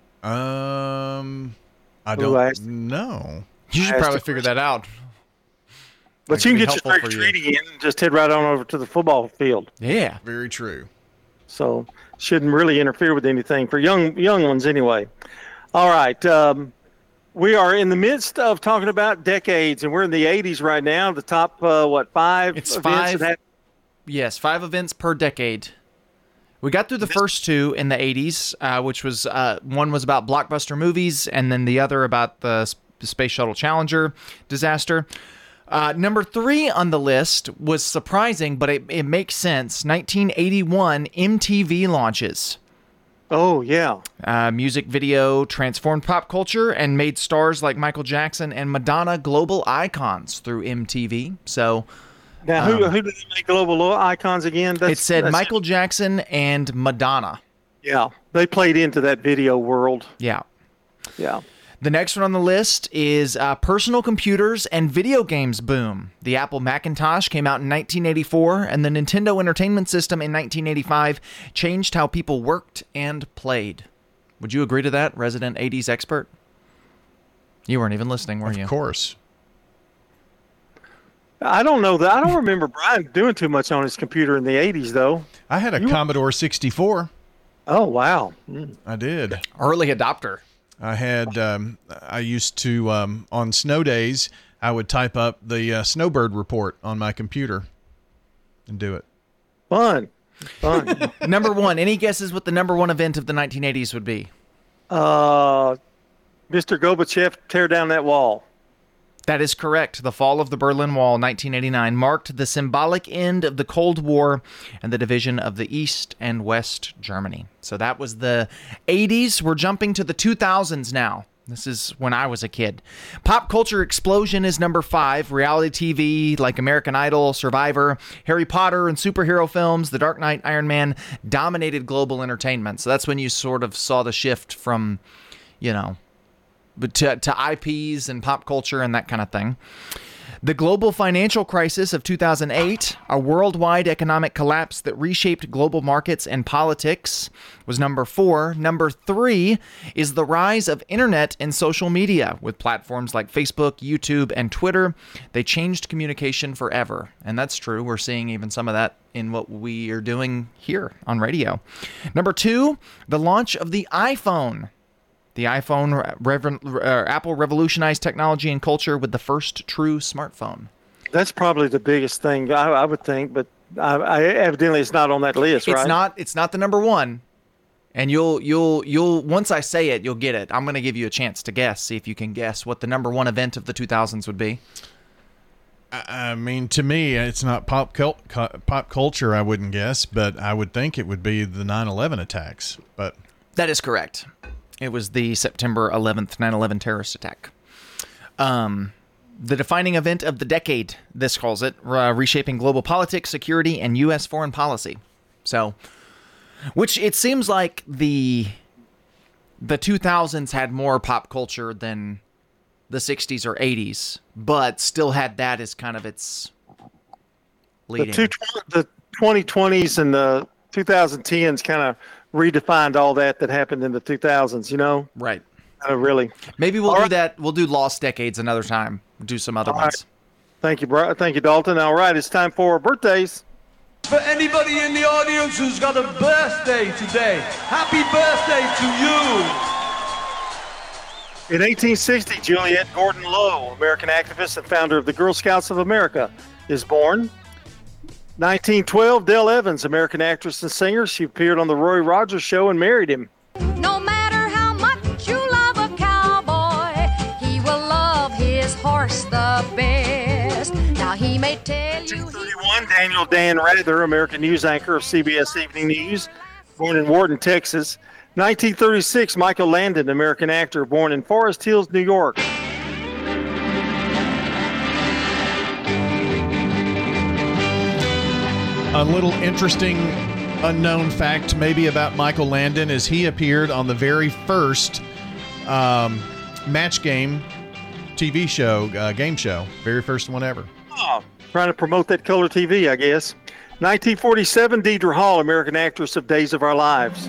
S4: I don't know.
S6: You should probably figure that out.
S3: But you can get your trick-or-treating in and just head right on over to the football field.
S6: Yeah.
S4: Very true.
S3: So shouldn't really interfere with anything for young ones anyway. All right. We are in the midst of talking about decades, and we're in the 80s right now. The top, 5
S6: It's
S3: events?
S6: 5. Yes, 5 events per decade. We got through the first 2 in the 80s, which was one was about blockbuster movies, and then the other about the Space Shuttle Challenger disaster. Number 3 on the list was surprising, but it makes sense. 1981 MTV launches.
S3: Oh, yeah.
S6: Music video transformed pop culture and made stars like Michael Jackson and Madonna global icons through MTV. So,
S3: now, who did they make global icons again?
S6: It said Michael Jackson and Madonna.
S3: Yeah, they played into that video world.
S6: Yeah.
S3: Yeah.
S6: The next one on the list is personal computers and video games boom. The Apple Macintosh came out in 1984, and the Nintendo Entertainment System in 1985 changed how people worked and played. Would you agree to that, resident 80s expert? You weren't even listening, were you?
S4: Of course.
S3: I don't know that. I don't remember Brian doing too much on his computer in the 80s, though.
S4: I had a Commodore 64.
S3: Oh, wow.
S4: I did.
S6: Early adopter.
S4: I had, I used to, on snow days, I would type up the snowbird report on my computer and do it.
S3: Fun.
S6: Number 1. Any guesses what the number 1 event of the 1980s would be?
S3: Mr. Gorbachev, tear down that wall.
S6: That is correct. The fall of the Berlin Wall, 1989, marked the symbolic end of the Cold War and the division of the East and West Germany. So that was the 80s. We're jumping to the 2000s now. This is when I was a kid. Pop culture explosion is number 5. Reality TV like American Idol, Survivor, Harry Potter, and superhero films, The Dark Knight, Iron Man dominated global entertainment. So that's when you sort of saw the shift from, to IPs and pop culture and that kind of thing. The global financial crisis of 2008, a worldwide economic collapse that reshaped global markets and politics, was number 4. Number 3 is the rise of internet and social media. With platforms like Facebook, YouTube, and Twitter, they changed communication forever. And that's true. We're seeing even some of that in what we are doing here on radio. Number 2, the launch of the iPhone. The iPhone, Apple revolutionized technology and culture with the first true smartphone.
S3: That's probably the biggest thing I would think, but I evidently it's not on that list, right?
S6: It's not the number 1, and you'll once I say it, you'll get it. I'm going to give you a chance to guess. See if you can guess what the number 1 event of the 2000s would be.
S4: I mean, to me, it's not pop culture. I wouldn't guess, but I would think it would be the 9/11 attacks. But
S6: that is correct. It was the September 11th 9/11 terrorist attack. The defining event of the decade, this calls it, reshaping global politics, security, and U.S. foreign policy. So, which it seems like the 2000s had more pop culture than the 60s or 80s, but still had that as kind of its leading.
S3: The 2020s and the 2010s kind of redefined all that happened in the 2000s,
S6: Right.
S3: Really.
S6: Maybe we'll do that. We'll do Lost Decades another time. We'll do some other ones.
S3: Right. Thank you, bro. Thank you, Dalton. All right, it's time for birthdays.
S17: For anybody in the audience who's got a birthday today, happy birthday to you.
S3: In 1860, Juliette Gordon Low, American activist and founder of the Girl Scouts of America, is born. 1912, Dale Evans, American actress and singer. She appeared on the Roy Rogers Show and married him.
S18: No matter how much you love a cowboy, he will love his horse the best. Now he may tell you...
S3: 1931, Daniel Dan Rather, American news anchor of CBS Evening News, born in Wharton, Texas. 1936, Michael Landon, American actor, born in Forest Hills, New York.
S4: A little interesting unknown fact maybe about Michael Landon is he appeared on the very first Match Game TV show, game show. Very first one ever.
S3: Oh, trying to promote that color TV, I guess. 1947, Deidre Hall, American actress of Days of Our Lives.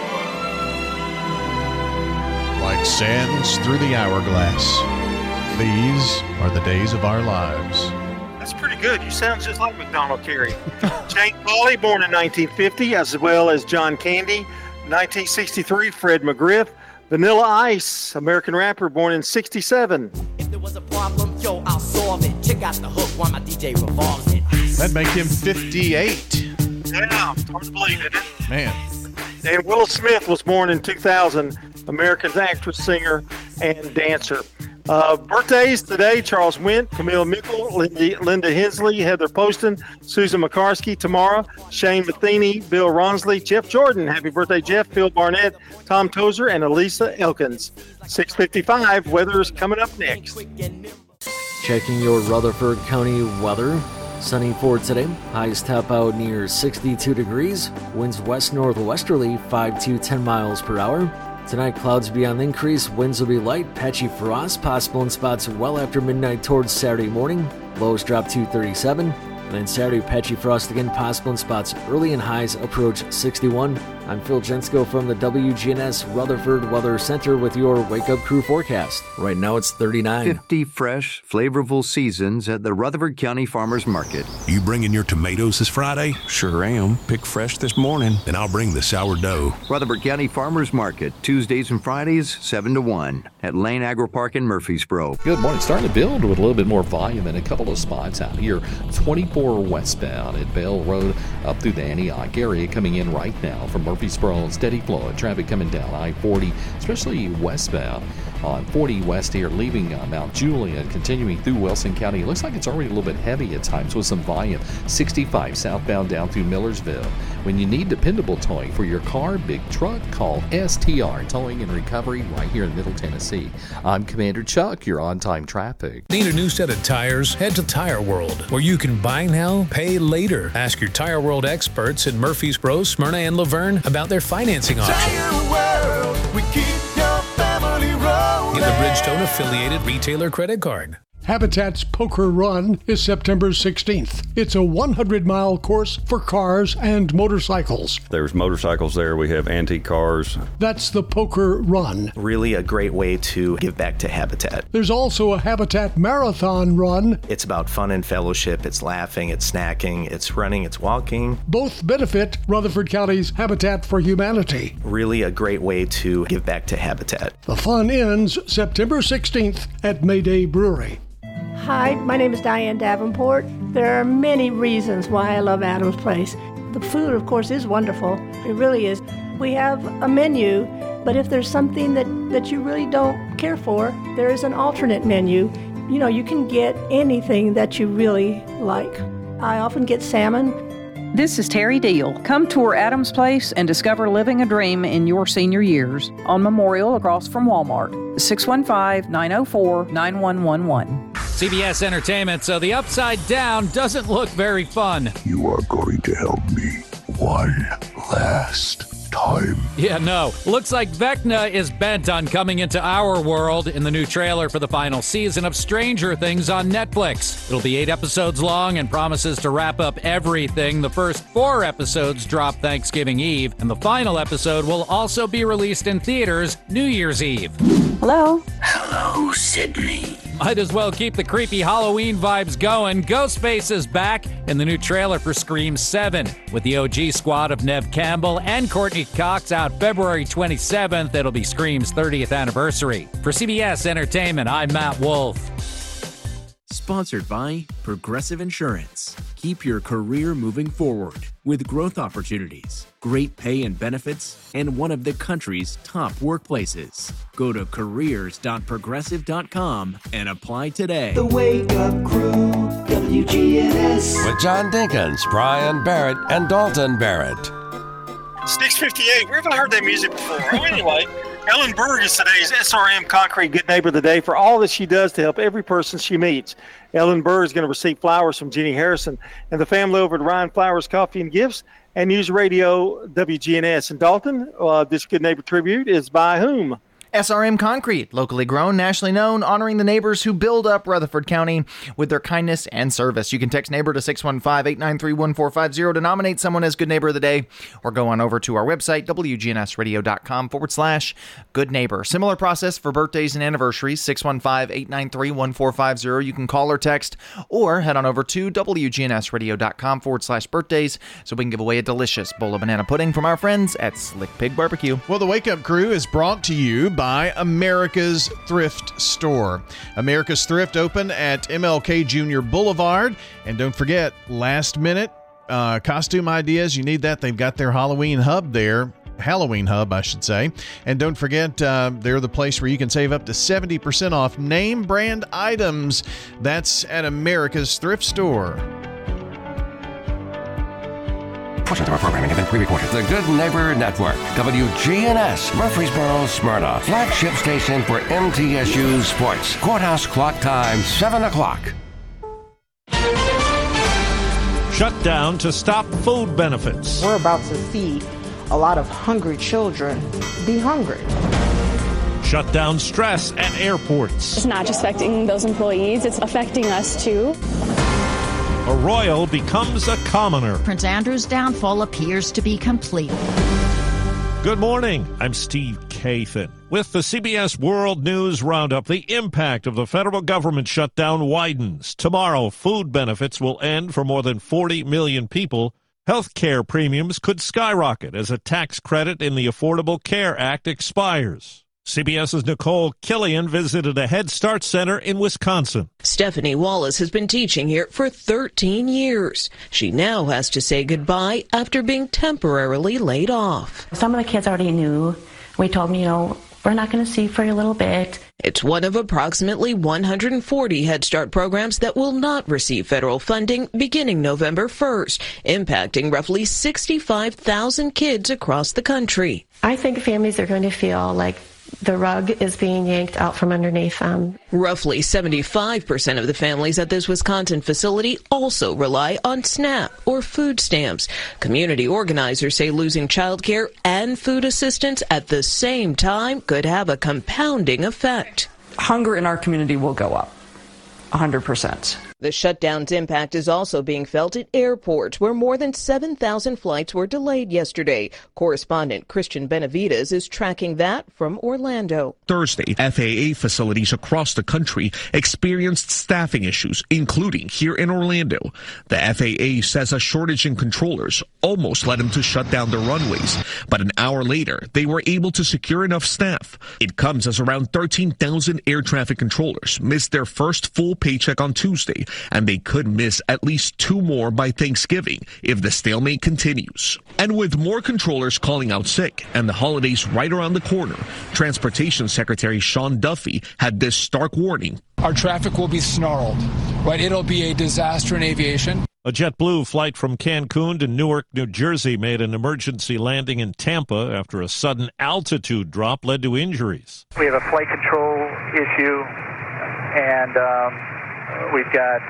S4: Like sands through the hourglass, these are the days of our lives.
S3: That's pretty good. You sound just like McDonald Carey. Jane Pauley, born in 1950, as well as John Candy. 1963, Fred McGriff. Vanilla Ice, American rapper, born in 67.
S19: If there was a problem, yo, I'll solve it. Check out the hook while my DJ revolves it.
S4: That'd make him 58.
S3: Yeah, it's hard to believe, isn't it?
S4: Man.
S3: And Willow Smith was born in 2000, American actress, singer, and dancer. Birthdays today: Charles Wint, Camille Mickle, Linda Hensley, Heather Poston, Susan McCarsky, Tamara, Shane Matheny, Bill Ronsley, Jeff Jordan. Happy birthday, Jeff. Phil Barnett, Tom Tozer, and Elisa Elkins. 6:55. Weather's coming up next.
S23: Checking your Rutherford County weather. Sunny for today. Highs top out near 62 degrees. Winds west-northwesterly 5 to 10 miles per hour. Tonight, clouds will be on the increase. Winds will be light. Patchy frost possible in spots well after midnight towards Saturday morning. Lows drop to 37. And then Saturday, patchy frost again possible in spots early, and highs approach 61. I'm Phil Jensko from the WGNS Rutherford Weather Center with your Wake Up Crew forecast. Right now it's 39.
S24: 50 fresh, flavorful seasons at the Rutherford County Farmers Market.
S25: You bringing your tomatoes this Friday?
S24: Sure am. Pick fresh this morning.
S25: Then I'll bring the sourdough.
S24: Rutherford County Farmers Market, Tuesdays and Fridays, 7 to 1 at Lane Agri Park in Murfreesboro.
S26: Good morning. Starting to build with a little bit more volume in a couple of spots out here. 24 westbound at Bell Road up through the Antioch area coming in right now from Murfreesboro. Steady flow of traffic coming down I-40, especially westbound on 40 west here, leaving Mount Juliet, continuing through Wilson County. It looks like it's already a little bit heavy at times with some volume. 65 southbound down through Millersville. When you need dependable towing for your car, big truck, call STR Towing and Recovery right here in Middle Tennessee. I'm Commander Chuck, your on-time traffic.
S25: Need a new set of tires? Head to Tire World, where you can buy now, pay later. Ask your Tire World experts in Murfreesboro, Smyrna, and Laverne about their financing options.
S1: Tire World, we keep your family rolling.
S25: Get the Bridgestone affiliated retailer credit card.
S14: Habitat's Poker Run is September 16th. It's a 100-mile course for cars and motorcycles.
S5: There's motorcycles there. We have antique cars.
S14: That's the Poker Run.
S7: Really a great way to give back to Habitat.
S14: There's also a Habitat Marathon Run.
S7: It's about fun and fellowship. It's laughing, it's snacking, it's running, it's walking.
S14: Both benefit Rutherford County's Habitat for Humanity.
S7: Really a great way to give back to Habitat.
S14: The fun ends September 16th at Mayday Brewery.
S8: Hi, my name is Diane Davenport. There are many reasons why I love Adams Place. The food, of course, is wonderful. It really is. We have a menu, but if there's something that you really don't care for, there is an alternate menu. You know, you can get anything that you really like. I often get salmon.
S15: This is Terry Deal. Come tour Adams Place and discover living a dream in your senior years on Memorial across from Walmart. 615-904-9111.
S9: CBS Entertainment, so the Upside Down doesn't look very fun.
S13: You are going to help me one last time.
S9: Yeah, no. Looks like Vecna is bent on coming into our world in the new trailer for the final season of Stranger Things on Netflix. It'll be 8 episodes long and promises to wrap up everything. The first 4 episodes drop Thanksgiving Eve, and the final episode will also be released in theaters New Year's Eve.
S15: Hello?
S13: Hello, Sydney.
S9: Might as well keep the creepy Halloween vibes going. Ghostface is back in the new trailer for Scream 7. With the OG squad of Neve Campbell and Courtney Cox out February 27th, it'll be Scream's 30th anniversary. For CBS Entertainment, I'm Matt Wolf.
S20: Sponsored by Progressive Insurance. Keep your career moving forward with growth opportunities, great pay and benefits, and one of the country's top workplaces. Go to careers.progressive.com and apply today.
S1: The Wake Up Crew, WGNS.
S2: With John Dinkins, Brian Barrett, and Dalton Barrett.
S3: 6:58. Where have I heard that music before? Oh, anyway, Ellen Berg is today's SRM Concrete Good Neighbor of the Day for all that she does to help every person she meets. Ellen Berg is going to receive flowers from Jenny Harrison and the family over at Ryan Flowers Coffee and Gifts and News Radio WGNS. And Dalton, this Good Neighbor tribute is by whom?
S6: SRM Concrete, locally grown, nationally known, honoring the neighbors who build up Rutherford County with their kindness and service. You can text neighbor to 615-893-1450 to nominate someone as Good Neighbor of the Day, or go on over to our website, wgnsradio.com/good neighbor. Similar process for birthdays and anniversaries, 615-893-1450. You can call or text, or head on over to wgnsradio.com/birthdays so we can give away a delicious bowl of banana pudding from our friends at Slick Pig Barbecue.
S4: Well, the Wake Up Crew is brought to you by America's Thrift Store. America's Thrift open at MLK Jr. Boulevard. And don't forget, last minute costume ideas, you need that. They've got their Halloween hub there. Halloween hub, I should say. And don't forget, they're the place where you can save up to 70% off name brand items. That's at America's Thrift Store.
S2: Portions of our programming have been pre-recorded. The Good Neighbor Network, WGNS, Murfreesboro, Smyrna, flagship station for MTSU Sports. Courthouse clock time, 7 o'clock.
S27: Shut down to stop food benefits.
S28: We're about to see a lot of hungry children be hungry.
S27: Shut down stress at airports.
S29: It's not just affecting those employees, it's affecting us too.
S27: A royal becomes a commoner.
S30: Prince Andrew's downfall appears to be complete.
S27: Good morning. I'm Steve Kathan. With the CBS World News Roundup, the impact of the federal government shutdown widens. Tomorrow, food benefits will end for more than 40 million people. Health care premiums could skyrocket as a tax credit in the Affordable Care Act expires. CBS's Nicole Killian visited a Head Start center in Wisconsin.
S31: Stephanie Wallace has been teaching here for 13 years. She now has to say goodbye after being temporarily laid off.
S32: Some of the kids already knew. We told them,
S10: we're not going to see for a little bit.
S31: It's one of approximately 140 Head Start programs that will not receive federal funding beginning November 1st, impacting roughly 65,000 kids across the country.
S10: I think families are going to feel like the rug is being yanked out from underneath them.
S31: Roughly 75% of the families at this Wisconsin facility also rely on SNAP or food stamps. Community organizers say losing childcare and food assistance at the same time could have a compounding effect.
S11: Hunger in our community will go up 100%.
S31: The shutdown's impact is also being felt at airports, where more than 7,000 flights were delayed yesterday. Correspondent Christian Benavides is tracking that from Orlando.
S12: Thursday, FAA facilities across the country experienced staffing issues, including here in Orlando. The FAA says a shortage in controllers almost led them to shut down the runways, but an hour later, they were able to secure enough staff. It comes as around 13,000 air traffic controllers missed their first full paycheck on Tuesday, and they could miss at least 2 more by Thanksgiving if the stalemate continues. And with more controllers calling out sick and the holidays right around the corner, Transportation Secretary Sean Duffy had this stark warning.
S16: Our traffic will be snarled, right? It'll be a disaster in aviation.
S27: A JetBlue flight from Cancun to Newark, New Jersey made an emergency landing in Tampa after a sudden altitude drop led to injuries.
S17: We have a flight control issue, and we've got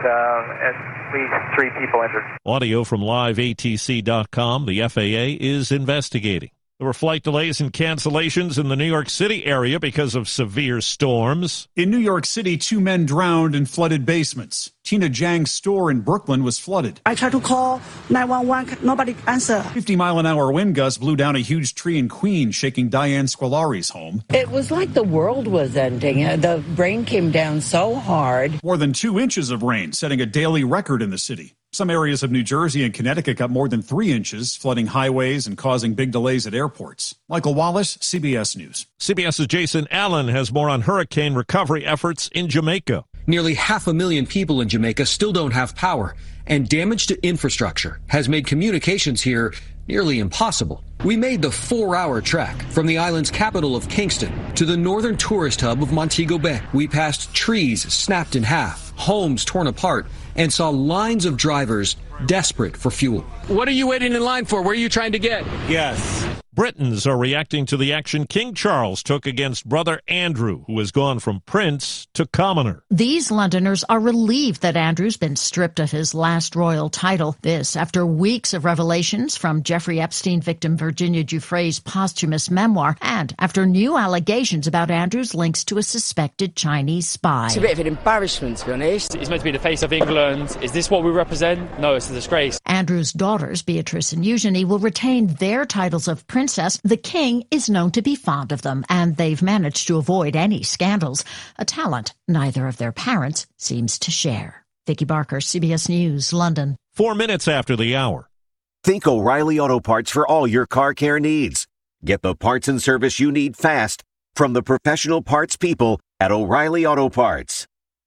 S17: at least 3 people injured.
S27: Audio from liveatc.com. The FAA is investigating. There were flight delays and cancellations in the New York City area because of severe storms.
S18: In New York City, 2 men drowned in flooded basements. Tina Jiang's store in Brooklyn was flooded.
S19: I tried to call 911. Nobody answered.
S18: 50-mile-an-hour wind gusts blew down a huge tree in Queens, shaking Diane Squilari's home.
S21: It was like the world was ending. The rain came down so hard.
S18: More than 2 inches of rain, setting a daily record in the city. Some areas of New Jersey and Connecticut got more than 3 inches, flooding highways and causing big delays at airports. Michael Wallace, CBS News.
S27: CBS's Jason Allen has more on hurricane recovery efforts in Jamaica.
S22: Nearly 500,000 people in Jamaica still don't have power, and damage to infrastructure has made communications here nearly impossible. We made the 4-hour trek from the island's capital of Kingston to the northern tourist hub of Montego Bay. We passed trees snapped in half, homes torn apart, and saw lines of drivers desperate for fuel.
S16: What are you waiting in line for? Where are you trying to get?
S27: Yes. Britons are reacting to the action King Charles took against brother Andrew, who has gone from prince to commoner.
S30: These Londoners are relieved that Andrew's been stripped of his last royal title. This after weeks of revelations from Jeffrey Epstein victim Virginia Giuffre's posthumous memoir, and after new allegations about Andrew's links to a suspected Chinese spy.
S23: It's a bit of an embarrassment, to be honest.
S24: He's meant to be the face of England. Is this what we represent? No, it's a disgrace.
S30: Andrew's daughters, Beatrice and Eugenie, will retain their titles of princess. The king is known to be fond of them, and they've managed to avoid any scandals, a talent neither of their parents seems to share. Vicki Barker, CBS News, London.
S27: 4 minutes after the hour.
S32: Think O'Reilly Auto Parts for all your car care needs. Get the parts and service you need fast from the professional parts people at O'Reilly Auto Parts.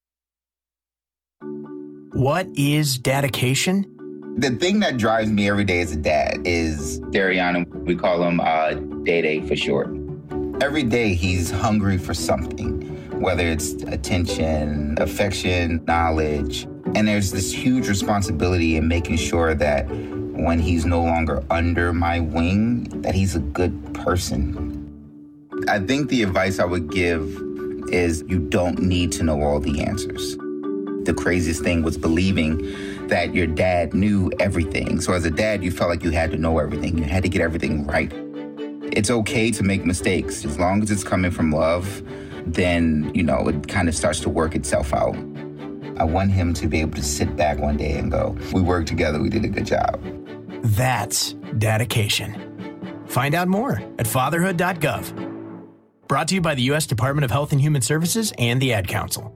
S33: What is dedication?
S34: The thing that drives me every day as a dad is Darian. We call him Day for short. Every day he's hungry for something, whether it's attention, affection, knowledge. And there's this huge responsibility in making sure that when he's no longer under my wing, that he's a good person. I think the advice I would give is you don't need to know all the answers. The craziest thing was believing that your dad knew everything. So as a dad, you felt like you had to know everything. You had to get everything right. It's okay to make mistakes. As long as it's coming from love, then, it kind of starts to work itself out. I want him to be able to sit back one day and go, we worked together, we did a good job.
S33: That's dedication. Find out more at fatherhood.gov. Brought to you by the U.S. Department of Health and Human Services and the Ad Council.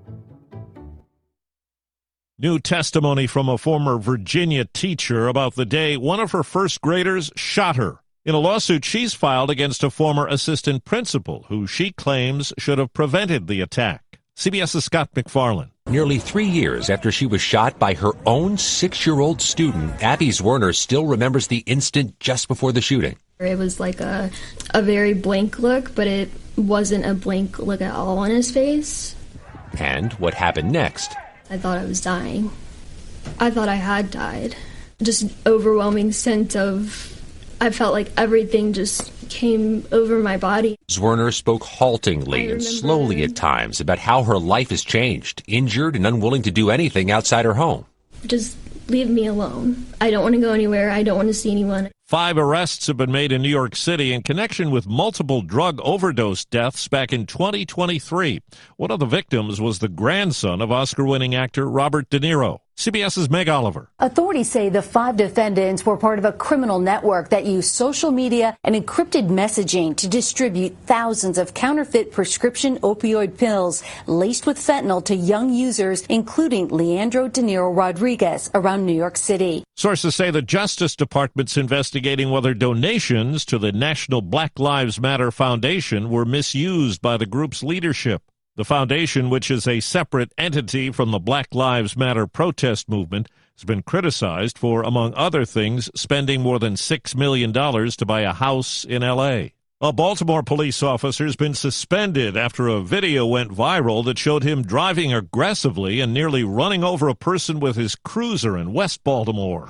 S27: New testimony from a former Virginia teacher about the day one of her first graders shot her. In a lawsuit she's filed against a former assistant principal who she claims should have prevented the attack. CBS's Scott McFarland.
S35: Nearly 3 years after she was shot by her own 6-year-old student, Abby Zwerner still remembers the instant just before the shooting.
S36: It was like a very blank look, but it
S1: wasn't a blank look at all on his face.
S35: And what happened next?
S1: I thought I was dying. I thought I had died. Just overwhelming sense of, I felt like everything just came over my body.
S35: Zwerner spoke haltingly and slowly at times about how her life has changed, injured and unwilling to do anything outside her home.
S1: Just leave me alone. I don't want to go anywhere. I don't want to see anyone.
S27: 5 arrests have been made in New York City in connection with multiple drug overdose deaths back in 2023. One of the victims was the grandson of Oscar-winning actor Robert De Niro. CBS's Meg Oliver.
S2: Authorities say the 5 defendants were part of a criminal network that used social media and encrypted messaging to distribute thousands of counterfeit prescription opioid pills laced with fentanyl to young users, including Leandro De Niro Rodriguez, around New York City.
S27: Sources say the Justice Department's investigating whether donations to the National Black Lives Matter Foundation were misused by the group's leadership. The foundation, which is a separate entity from the Black Lives Matter protest movement, has been criticized for, among other things, spending more than $6 million to buy a house in L.A. A Baltimore police officer has been suspended after a video went viral that showed him driving aggressively and nearly running over a person with his cruiser in West Baltimore.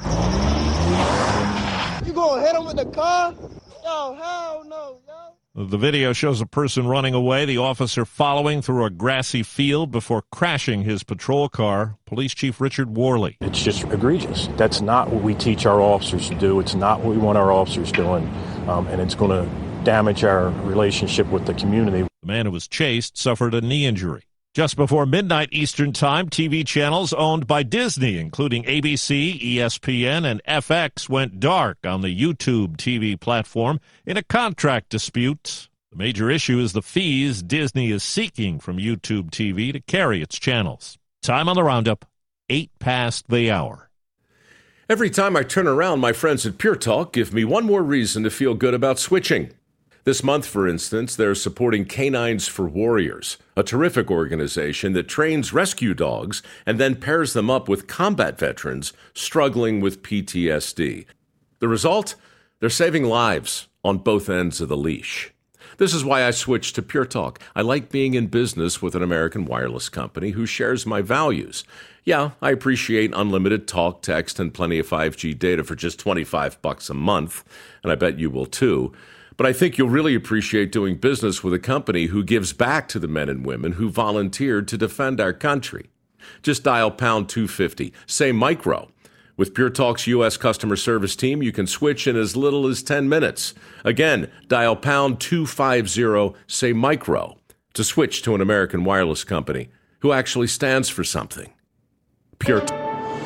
S3: You gonna hit him with the car? Yo, hell no, yo.
S27: The video shows a person running away, the officer following through a grassy field before crashing his patrol car. Police Chief Richard Worley.
S4: It's just egregious. That's not what we teach our officers to do. It's not what we want our officers doing, and it's going to damage our relationship with the community.
S27: The man who was chased suffered a knee injury. Just before midnight Eastern Time, TV channels owned by Disney, including ABC, ESPN, and FX, went dark on the YouTube TV platform in a contract dispute. The major issue is the fees Disney is seeking from YouTube TV to carry its channels. Time on the roundup, 8 past the hour.
S5: Every time I turn around, my friends at Pure Talk give me one more reason to feel good about switching. This month, for instance, they're supporting Canines for Warriors, a terrific organization that trains rescue dogs and then pairs them up with combat veterans struggling with PTSD. The result? They're saving lives on both ends of the leash. This is why I switched to Pure Talk. I like being in business with an American wireless company who shares my values. Yeah, I appreciate unlimited talk, text, and plenty of 5G data for just $25 a month, and I bet you will too. But I think you'll really appreciate doing business with a company who gives back to the men and women who volunteered to defend our country. Just dial pound 250, say micro. With Pure Talk's U.S. customer service team, you can switch in as little as 10 minutes. Again, dial pound 250, say micro, to switch to an American wireless company who actually stands for something. Pure Talk.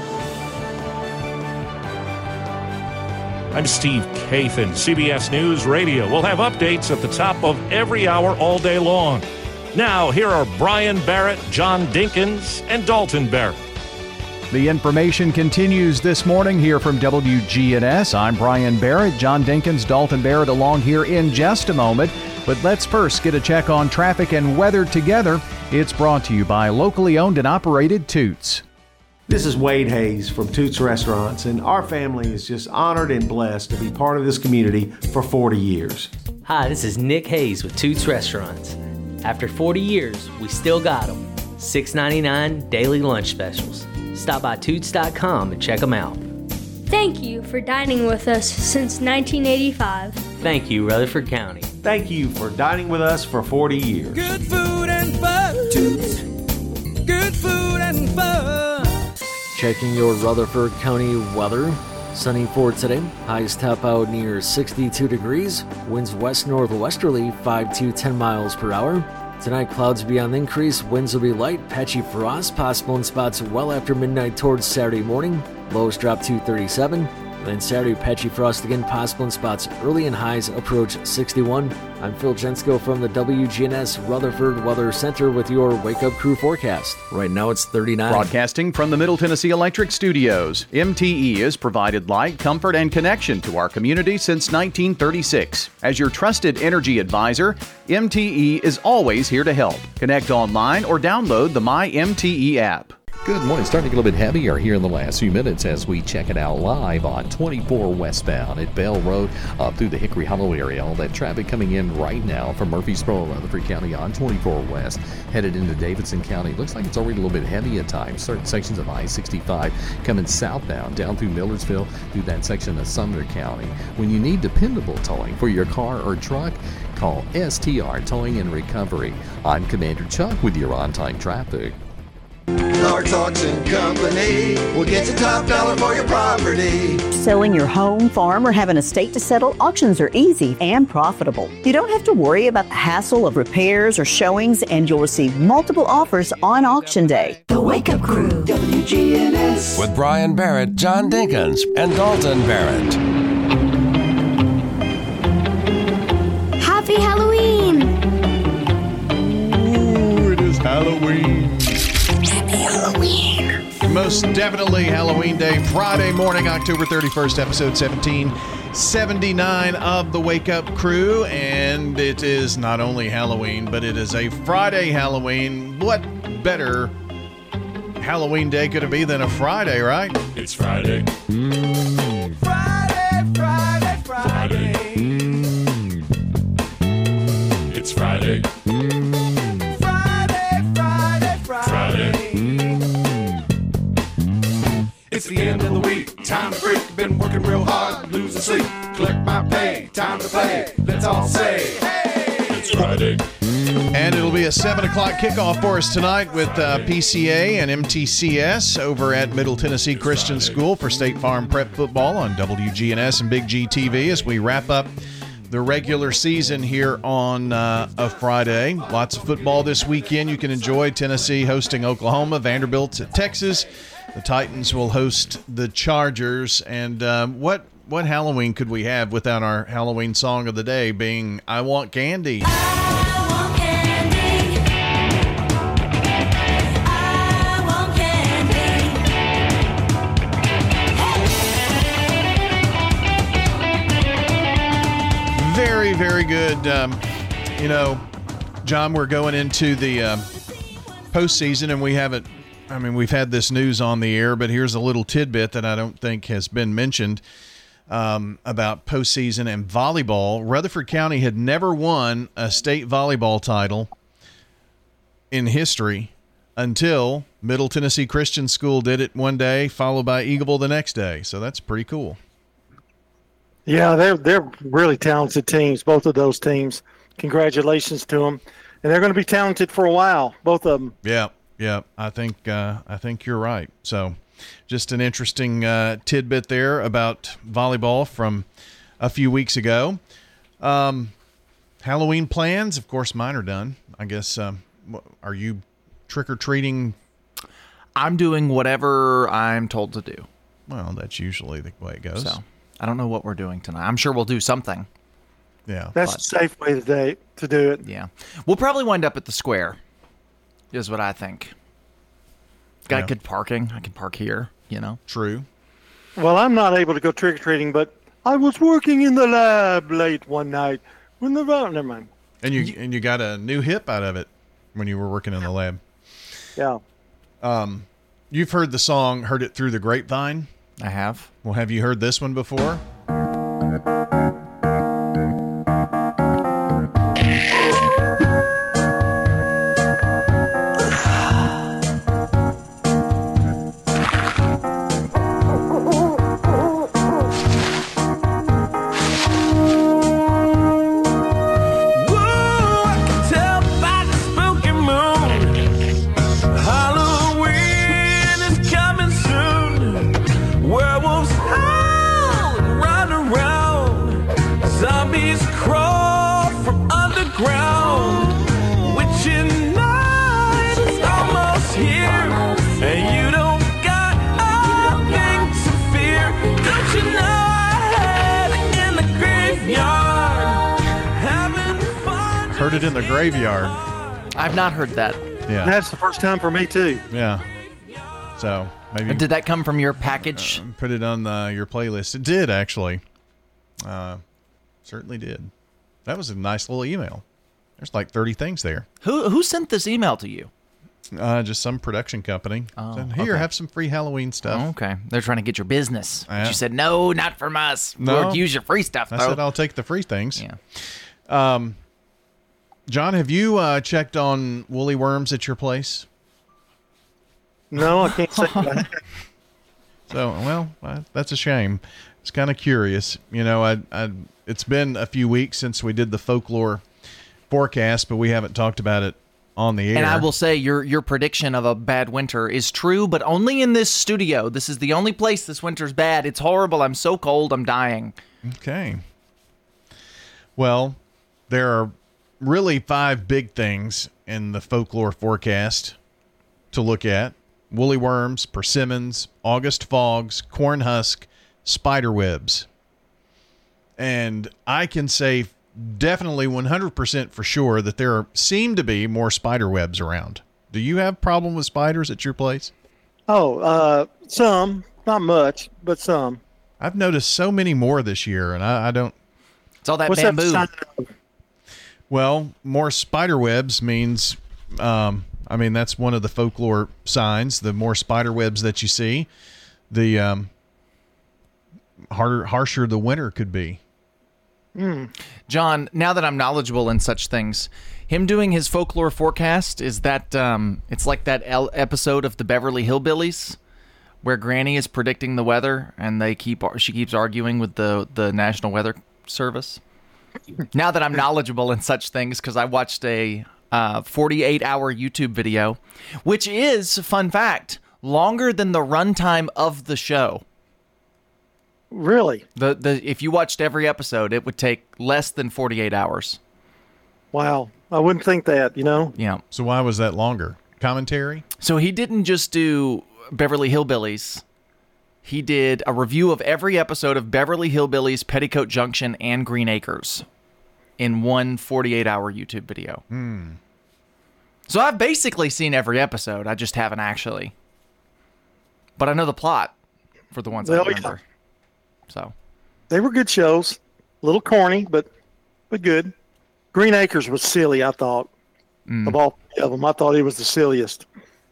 S27: I'm Steve Kathan, CBS News Radio. We'll have updates at the top of every hour all day long. Now, here are Brian Barrett, John Dinkins, and Dalton Barrett.
S6: The information continues this morning here from WGNS. I'm Brian Barrett, John Dinkins, Dalton Barrett along here in just a moment. But let's first get a check on traffic and weather together. It's brought to you by locally owned and operated Toots.
S7: This is Wade Hayes from Toots Restaurants, and our family is just honored and blessed to be part of this community for 40 years.
S8: Hi, this is Nick Hayes with Toots Restaurants. After 40 years, we still got them. $6.99 daily lunch specials. Stop by Toots.com and check them out.
S9: Thank you for dining with us since 1985.
S8: Thank you, Rutherford County.
S7: Thank you for dining with us for 40 years.
S13: Good food and fun. Toots. Good food and fun.
S14: Checking your Rutherford County weather. Sunny for today. Highs top out near 62 degrees. Winds west-northwesterly 5 to 10 miles per hour. Tonight, clouds will be on the increase. Winds will be light. Patchy frost possible in spots well after midnight towards Saturday morning. Lows drop to 37. Then Saturday, patchy frost again possible in spots early and highs approach 61. I'm Phil Jensko from the WGNS Rutherford Weather Center with your Wake Up Crew forecast. Right now it's 39.
S6: Broadcasting from the Middle Tennessee Electric Studios, MTE has provided light, comfort, and connection to our community since 1936. As your trusted energy advisor, MTE is always here to help. Connect online or download the My MTE app. Good morning. Starting to get a little bit heavier here in the last few minutes as we check it out live on 24 westbound at Bell Road up through the Hickory Hollow area. All that traffic coming in right now from Murfreesboro, Rutherford County on 24 west, headed into Davidson County. Looks like it's already a little bit heavy at times. Certain sections of I-65 coming southbound down through Millersville through that section of Sumner County. When you need dependable towing for your car or truck, call STR Towing and Recovery. I'm Commander Chuck with your on-time traffic.
S10: Clark's Auction Company will get you top dollar for your property.
S11: Selling your home, farm, or have an estate to settle, auctions are easy and profitable. You don't have to worry about the hassle of repairs or showings, and you'll receive multiple offers on auction day.
S10: The Wake Up Crew, WGNS.
S12: With Brian Barrett, John Dinkins, and Dalton Barrett.
S9: Happy Halloween!
S6: Ooh, it is Halloween.
S11: Happy Halloween.
S6: Most definitely Halloween Day, Friday morning, October 31st, episode 1779 of the Wake Up Crew. And it is not only Halloween, but it is a Friday Halloween. What better Halloween day could it be than a Friday, right?
S15: It's Friday.
S10: Friday, Friday, Friday.
S15: It's Friday.
S10: It's the end of the week, time to freak. Been working real hard, losing sleep. Collect my pay, time to play. Let's all say, hey!
S15: It's Friday.
S6: And it'll be a 7 o'clock kickoff for us tonight with PCA and MTCS over at Middle Tennessee Christian School for State Farm Prep Football on WGNS and Big G TV as we wrap up the regular season here on a Friday. Lots of football this weekend you can enjoy. Tennessee hosting Oklahoma, Vanderbilt at Texas. The Titans will host the Chargers. And what Halloween could we have without our Halloween song of the day being I Want Candy?
S10: I want candy. I want
S6: candy. Very, very good. John, we're going into the postseason, and we've had this news on the air, but here's a little tidbit that I don't think has been mentioned about postseason and volleyball. Rutherford County had never won a state volleyball title in history until Middle Tennessee Christian School did it one day, followed by Eagleville the next day. So that's pretty cool.
S17: Yeah, they're really talented teams, both of those teams. Congratulations to them. And they're going to be talented for a while, both of them.
S6: Yeah, I think you're right. So just an interesting tidbit there about volleyball from a few weeks ago. Halloween plans, of course, mine are done. I guess, are you trick-or-treating?
S18: I'm doing whatever I'm told to do.
S6: Well, that's usually the way it goes.
S18: So I don't know what we're doing tonight. I'm sure we'll do something.
S6: Yeah.
S17: That's a safe way to do it.
S18: Yeah. We'll probably wind up at the square, is what I think. Got good parking. I can park here,
S6: True.
S17: Well, I'm not able to go trick-or-treating, but I was working in the lab late one night when never mind.
S6: And you got a new hip out of it when you were working in the lab.
S17: Yeah.
S6: You've heard the song Heard It Through the Grapevine?
S18: I have.
S6: Well, have you heard this one before? Heard it in the graveyard.
S18: I've not heard that.
S6: Yeah,
S17: that's the first time for me too.
S6: Yeah. So maybe.
S18: Did that come from your package?
S6: Put it on your playlist. It did actually. Certainly did. That was a nice little email. There's like 30 things there.
S18: Who sent this email to you?
S6: Just some production company.
S18: Oh,
S6: Said, here, have some free Halloween stuff.
S18: Oh, okay. They're trying to get your business.
S6: Yeah.
S18: But you said, no, not from us.
S6: No.
S18: We'll use your free stuff, though.
S6: I said I'll take the free things.
S18: Yeah.
S6: John, have you checked on woolly worms at your place?
S17: No, I can't say that.
S6: So, well, that's a shame. It's kind of curious. You know, it's been a few weeks since we did the folklore forecast, but we haven't talked about it on the air.
S18: And I will say your prediction of a bad winter is true, but only in this studio. This is the only place this winter's bad. It's horrible. I'm so cold. I'm dying.
S6: Okay. Well, there are really 5 big things in the folklore forecast to look at. Woolly worms, persimmons, August fogs, corn husk, spider webs. And I can say definitely 100% for sure that there seem to be more spider webs around. Do you have a problem with spiders at your place?
S17: Oh, some. Not much, but some.
S6: I've noticed so many more this year, and I don't...
S18: It's all that bamboo.
S6: Well, more spider webs means... that's one of the folklore signs. The more spider webs that you see, the harsher the winter could be.
S18: John, now that I'm knowledgeable in such things, him doing his folklore forecast, is that it's like that episode of the Beverly Hillbillies where Granny is predicting the weather and she keeps arguing with the National Weather Service. Now that I'm knowledgeable in such things, because I watched a 48-hour YouTube video, which is, fun fact, longer than the runtime of the show.
S17: Really?
S18: If you watched every episode, it would take less than 48 hours.
S17: Wow. I wouldn't think that,
S18: Yeah.
S6: So why was that longer? Commentary?
S18: So he didn't just do Beverly Hillbillies. He did a review of every episode of Beverly Hillbillies, Petticoat Junction, and Green Acres in one 48-hour YouTube video. So I've basically seen every episode. I just haven't actually. But I know the plot for the ones I remember. So
S17: they were good shows. A little corny, but good. Green Acres was silly, I thought. Of all of them, I thought it was the silliest.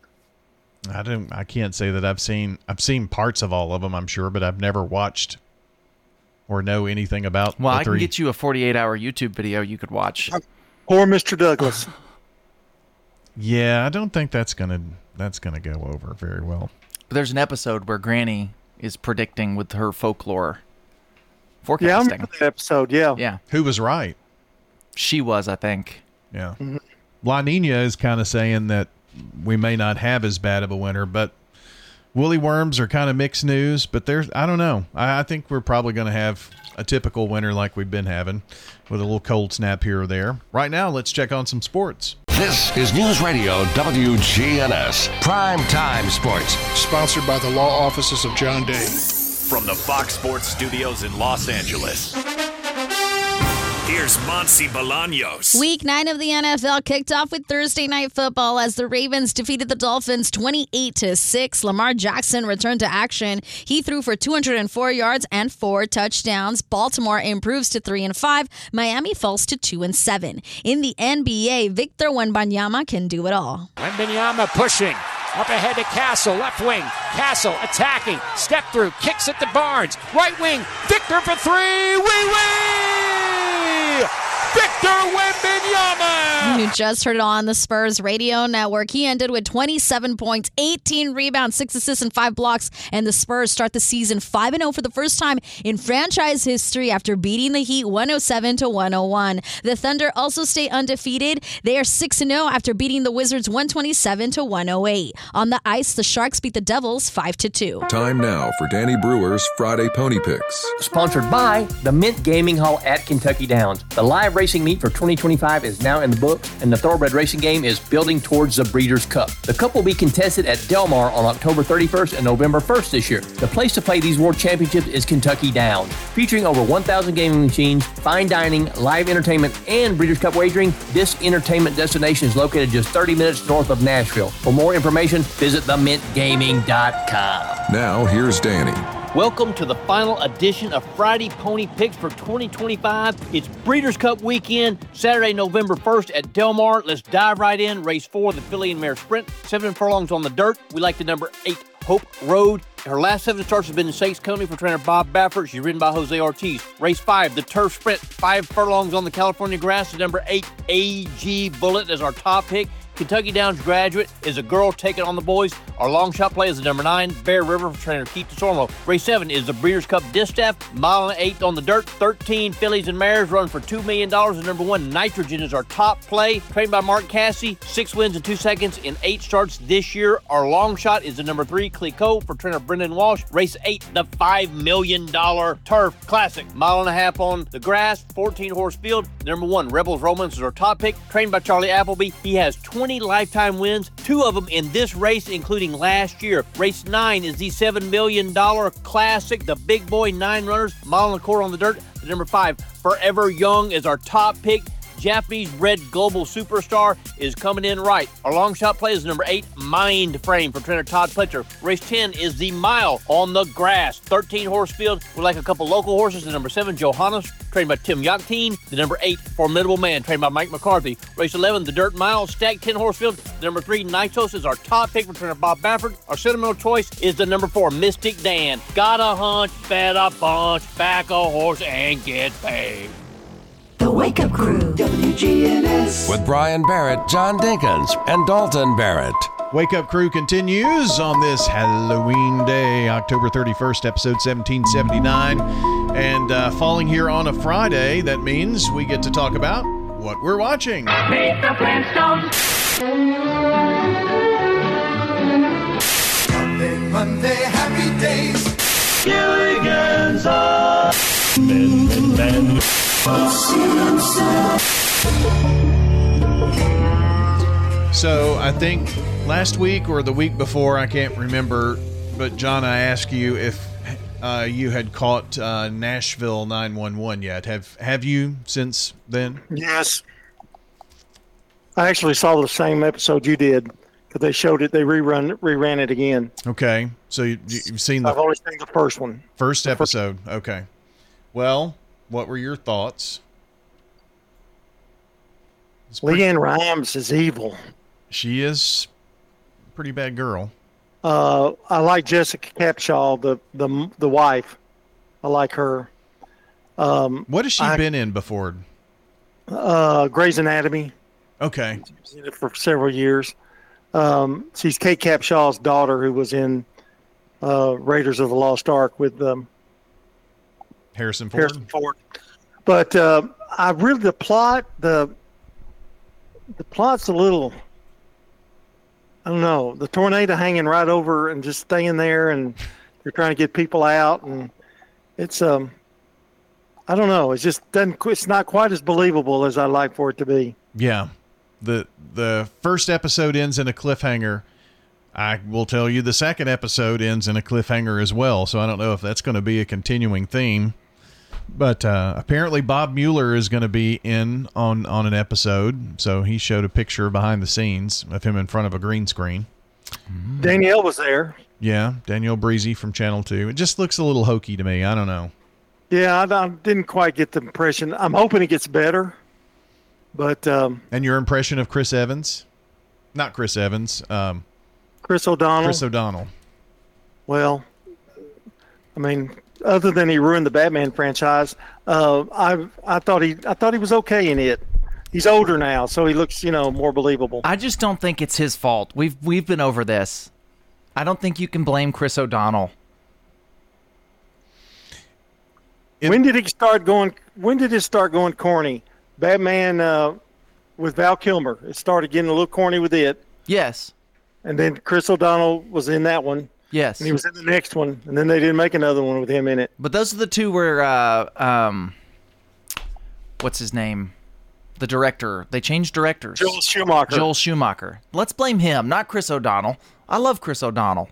S6: I can't say that I've seen parts of all of them, I'm sure, but I've never watched or know anything about.
S18: Well, I can get you a 48-hour YouTube video you could watch.
S17: Poor Mr. Douglas.
S6: Yeah, I don't think that's gonna go over very well.
S18: But there's an episode where Granny is predicting with her folklore forecasting.
S17: Yeah, I remember that episode, yeah.
S18: Yeah.
S6: Who was right?
S18: She was, I think.
S6: Yeah. La Nina is kind of saying that we may not have as bad of a winter, but woolly worms are kind of mixed news. But I don't know. I think we're probably going to have a typical winter like we've been having with a little cold snap here or there. Right now, let's check on some sports.
S12: This is News Radio WGNS Prime Time Sports.
S16: Sponsored by the law offices of John Day.
S19: From the Fox Sports Studios in Los Angeles, here's Monsi Bolaños.
S16: Week 9 of the NFL kicked off with Thursday Night Football as the Ravens defeated the Dolphins 28-6. Lamar Jackson returned to action. He threw for 204 yards and 4 touchdowns. Baltimore improves to 3-5. Miami falls to 2-7. In the NBA, Victor Wembanyama can do it all.
S20: Wembanyama pushing. Up ahead to Castle, left wing. Castle attacking. Step through, kicks it to Barnes. Right wing, Victor for 3. Victor Wembanyama!
S16: You just heard it on the Spurs radio network. He ended with 27 points, 18 rebounds, 6 assists, and 5 blocks. And the Spurs start the season 5-0 for the first time in franchise history after beating the Heat 107-101. The Thunder also stay undefeated. They are 6-0 after beating the Wizards 127-108. On the ice, the Sharks beat the Devils 5-2.
S21: Time now for Danny Brewer's Friday Pony Picks.
S22: Sponsored by the Mint Gaming Hall at Kentucky Downs. The live racing meet for 2025 is now in the books, and the Thoroughbred Racing game is building towards the Breeders' Cup. The Cup will be contested at Del Mar on October 31st and November 1st this year. The place to play these World Championships is Kentucky Downs. Featuring over 1,000 gaming machines, fine dining, live entertainment, and Breeders' Cup wagering, this entertainment destination is located just 30 minutes north of Nashville. For more information, visit themintgaming.com.
S21: Now, here's Danny.
S22: Welcome to the final edition of Friday Pony Picks for 2025. It's Breeders' Cup weekend, Saturday, November 1st at Del Mar. Let's dive right in. Race 4, the Filly and Mare Sprint. 7 furlongs on the dirt. We like the number 8, Hope Road. Her last 7 starts have been in Stakes Company for trainer Bob Baffert. She's ridden by Jose Ortiz. Race 5, the Turf Sprint. 5 furlongs on the California grass. The number 8, AG Bullet is our top pick. Kentucky Downs Graduate is a girl taking on the boys. Our long shot play is the number 9, Bear River for trainer Keith DeSormo. Race 7 is the Breeders' Cup Distaff. 1.8 on the dirt. 13 fillies and mares run for $2 million. The number 1, Nitrogen, is our top play. Trained by Mark Cassie. 6 wins and 2 seconds in 8 starts this year. Our long shot is the number 3, Clico for trainer Brendan Walsh. Race 8, the $5 million Turf Classic. 1.5 on the grass. 14-horse field. The number 1, Rebels Romance, is our top pick. Trained by Charlie Appleby. He has 20 lifetime wins, 2 of them in this race, including last year. Race 9 is the $7 million Classic, the big boy 9 runners, mile and a quarter on the dirt. The number 5, Forever Young, is our top pick. Japanese bred global superstar is coming in right. Our long shot play is number 8, Mind Frame for trainer Todd Pletcher. Race 10 is the mile on the grass. 13-horse field. We like a couple local horses. The number 7, Johannes, trained by Tim Yachtine. The number 8, Formidable Man, trained by Mike McCarthy. Race 11, the Dirt Mile, stacked 10-horse field. The number 3, Nitos, is our top pick for trainer Bob Baffert. Our sentimental choice is the number 4, Mystic Dan. Got a hunch, bet a bunch, back a horse and get paid.
S1: The Wake Up Crew, WGNS.
S12: With Brian Barrett, John Dinkins, and Dalton Barrett.
S6: Wake Up Crew continues on this Halloween day, October 31st, episode 1779. And falling here on a Friday, that means we get to talk about what we're watching.
S1: Meet the Flintstones.
S10: Monday, happy days.
S1: Gilligan's Island. Ben.
S6: So I think last week or the week before, I can't remember, but John, I asked you if you had caught Nashville 911 yet. Have you since then?
S17: Yes. I actually saw the same episode you did because they showed it. They reran it again.
S6: Okay, so you've seen
S17: I've only seen the first one.
S6: First episode. Okay. Well, what were your thoughts?
S17: LeAnn Rimes is evil.
S6: She is a pretty bad girl.
S17: I like Jessica Capshaw, the wife. I like her.
S6: What has she been in before?
S17: Grey's Anatomy.
S6: Okay.
S17: She's in it for several years. She's Kate Capshaw's daughter, who was in Raiders of the Lost Ark with
S6: Harrison Ford.
S17: But I really the plot's a little. I don't know. The tornado hanging right over and just staying there, and they're trying to get people out, and it's I don't know. It just doesn't. It's not quite as believable as I'd like for it to be.
S6: Yeah, the first episode ends in a cliffhanger. I will tell you the second episode ends in a cliffhanger as well. So I don't know if that's going to be a continuing theme. But apparently Bob Mueller is going to be in on an episode. So he showed a picture behind the scenes of him in front of a green screen.
S17: Danielle was there.
S6: Yeah, Danielle Breezy from Channel 2. It just looks a little hokey to me. I don't know.
S17: Yeah, I didn't quite get the impression. I'm hoping it gets better. But
S6: and your impression of Chris Evans? Not Chris Evans.
S17: Chris O'Donnell.
S6: Chris O'Donnell.
S17: Well, I mean, other than he ruined the Batman franchise, I thought he was okay in it. He's older now, so he looks, more believable.
S18: I just don't think it's his fault. We've been over this. I don't think you can blame Chris O'Donnell.
S17: When did it start going corny? Batman with Val Kilmer. It started getting a little corny with it.
S18: Yes. And
S17: then Chris O'Donnell was in that one.
S18: Yes.
S17: And he was in the next one, and then they didn't make another one with him in it.
S18: But those are the two where, what's his name? The director. They changed directors.
S17: Joel Schumacher.
S18: Let's blame him, not Chris O'Donnell. I love Chris O'Donnell.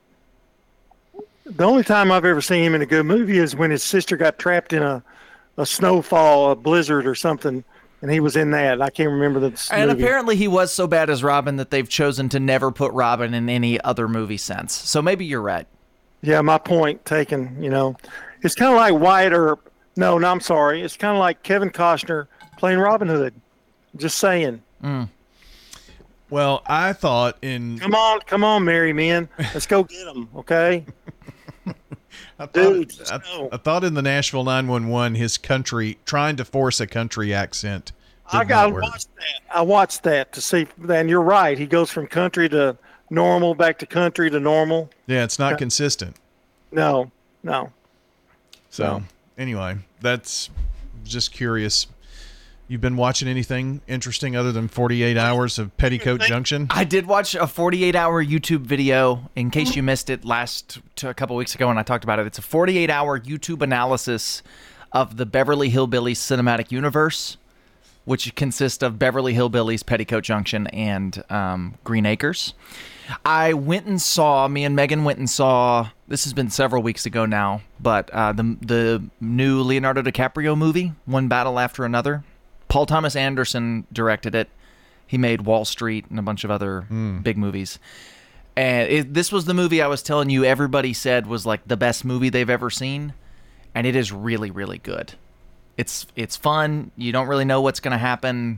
S17: The only time I've ever seen him in a good movie is when his sister got trapped in a snowfall, a blizzard or something, and he was in that. I can't remember the movie.
S18: And apparently he was so bad as Robin that they've chosen to never put Robin in any other movie since. So maybe you're right.
S17: Yeah, my point taken. It's kind of like Wyatt I'm sorry. It's kind of like Kevin Costner playing Robin Hood. Just saying.
S2: Well, I thought
S17: Come on, merry men. Let's go get them, okay?
S2: I thought in the Nashville 911, his trying to force a country accent.
S17: I watched that to see, and you're right. He goes from country to normal, back to country to normal.
S2: Yeah, it's not consistent.
S17: No.
S2: So, anyway, that's just curious. You've been watching anything interesting other than 48 hours of Petticoat Junction?
S18: I did watch a 48-hour YouTube video, in case you missed it a couple weeks ago when I talked about it. It's a 48-hour YouTube analysis of the Beverly Hillbillies cinematic universe, which consists of Beverly Hillbillies, Petticoat Junction, and Green Acres. Me and Megan went and saw, this has been several weeks ago now, but the new Leonardo DiCaprio movie, One Battle After Another. Paul Thomas Anderson directed it. He made Wall Street and a bunch of other big movies. And this was the movie I was telling you everybody said was like the best movie they've ever seen. And it is really, really good. It's fun. You don't really know what's going to happen.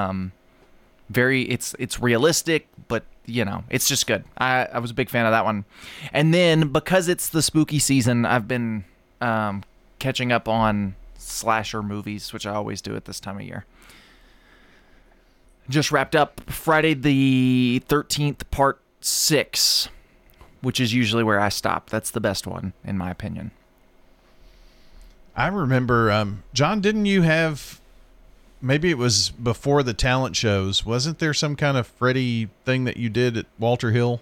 S18: It's realistic, but it's just good. I was a big fan of that one. And then because it's the spooky season, I've been catching up on slasher movies, which I always do at this time of year. Just wrapped up Friday the 13th part 6, which is usually where I stop. That's the best one, in my opinion.
S2: I remember, John, didn't you have, maybe it was before the talent shows, wasn't there some kind of Freddy thing that you did at Walter Hill?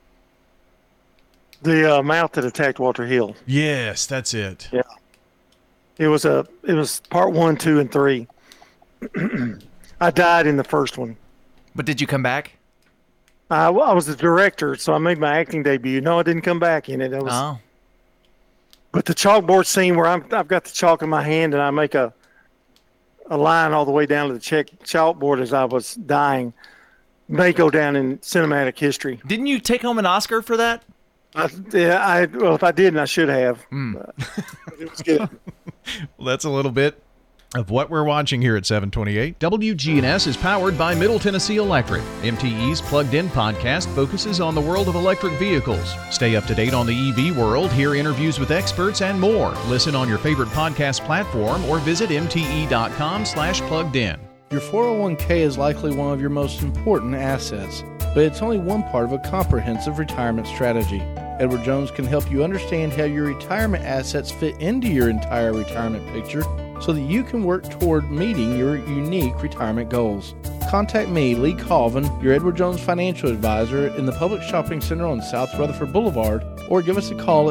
S17: The mouth that attacked Walter Hill.
S2: Yes, that's it.
S17: Yeah. It was part 1, 2, and 3. I died in the first one.
S18: But did you come back?
S17: I was the director, so I made my acting debut. No, I didn't come back in it. But the chalkboard scene where I've got the chalk in my hand and I make a line all the way down to the chalkboard as I was dying may go down in cinematic history.
S18: Didn't you take home an Oscar for that?
S17: Well, if I didn't, I should have. It was good.
S2: Well, that's a little bit of what we're watching here at 728.
S6: WGNS is powered by Middle Tennessee Electric. MTE's Plugged In podcast focuses on the world of electric vehicles. Stay up to date on the EV world, hear interviews with experts, and more. Listen on your favorite podcast platform or visit mte.com/pluggedin.
S3: Your 401k is likely one of your most important assets, but it's only one part of a comprehensive retirement strategy. Edward Jones can help you understand how your retirement assets fit into your entire retirement picture so that you can work toward meeting your unique retirement goals. Contact me, Lee Colvin, your Edward Jones financial advisor in the Public Shopping Center on South Rutherford Boulevard, or give us a call at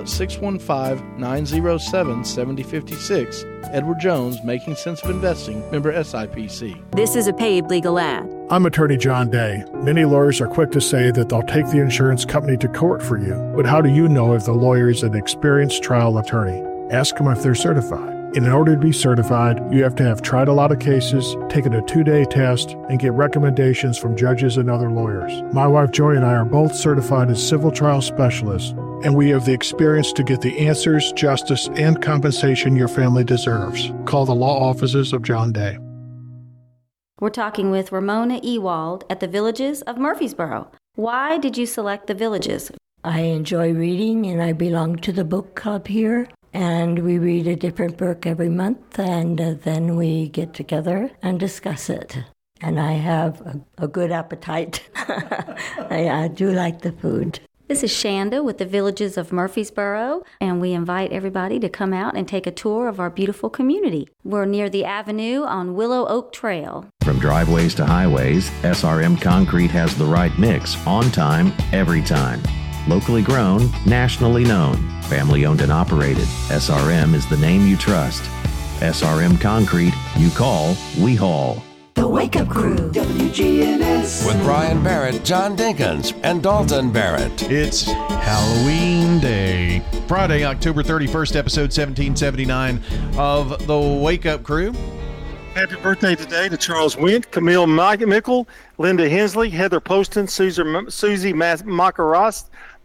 S3: 615-907-7056. Edward Jones, Making Sense of Investing, member SIPC.
S4: This is a paid legal ad.
S23: I'm attorney John Day. Many lawyers are quick to say that they'll take the insurance company to court for you. But how do you know if the lawyer is an experienced trial attorney? Ask them if they're certified. And in order to be certified, you have to have tried a lot of cases, taken a 2-day test, and get recommendations from judges and other lawyers. My wife Joy and I are both certified as civil trial specialists, and we have the experience to get the answers, justice, and compensation your family deserves. Call the law offices of John Day.
S4: We're talking with Ramona Ewald at the Villages of Murfreesboro. Why did you select the Villages?
S24: I enjoy reading, and I belong to the book club here. And we read a different book every month, and then we get together and discuss it. And I have a good appetite. I do like the food.
S4: This is Shanda with the Villages of Murfreesboro, and we invite everybody to come out and take a tour of our beautiful community. We're near the Avenue on Willow Oak Trail.
S25: From driveways to highways, SRM Concrete has the right mix, on time, every time. Locally grown, nationally known, family owned and operated. SRM is the name you trust. SRM Concrete, you call, we haul.
S1: The Wake Up Crew, WGNS.
S12: With Brian Barrett, John Dinkins, and Dalton Barrett.
S2: It's Halloween Day. Friday, October 31st, episode 1779 of The Wake Up Crew.
S17: Happy birthday today to Charles Wint, Camille Mickle, Linda Hensley, Heather Poston, Susie Macarost,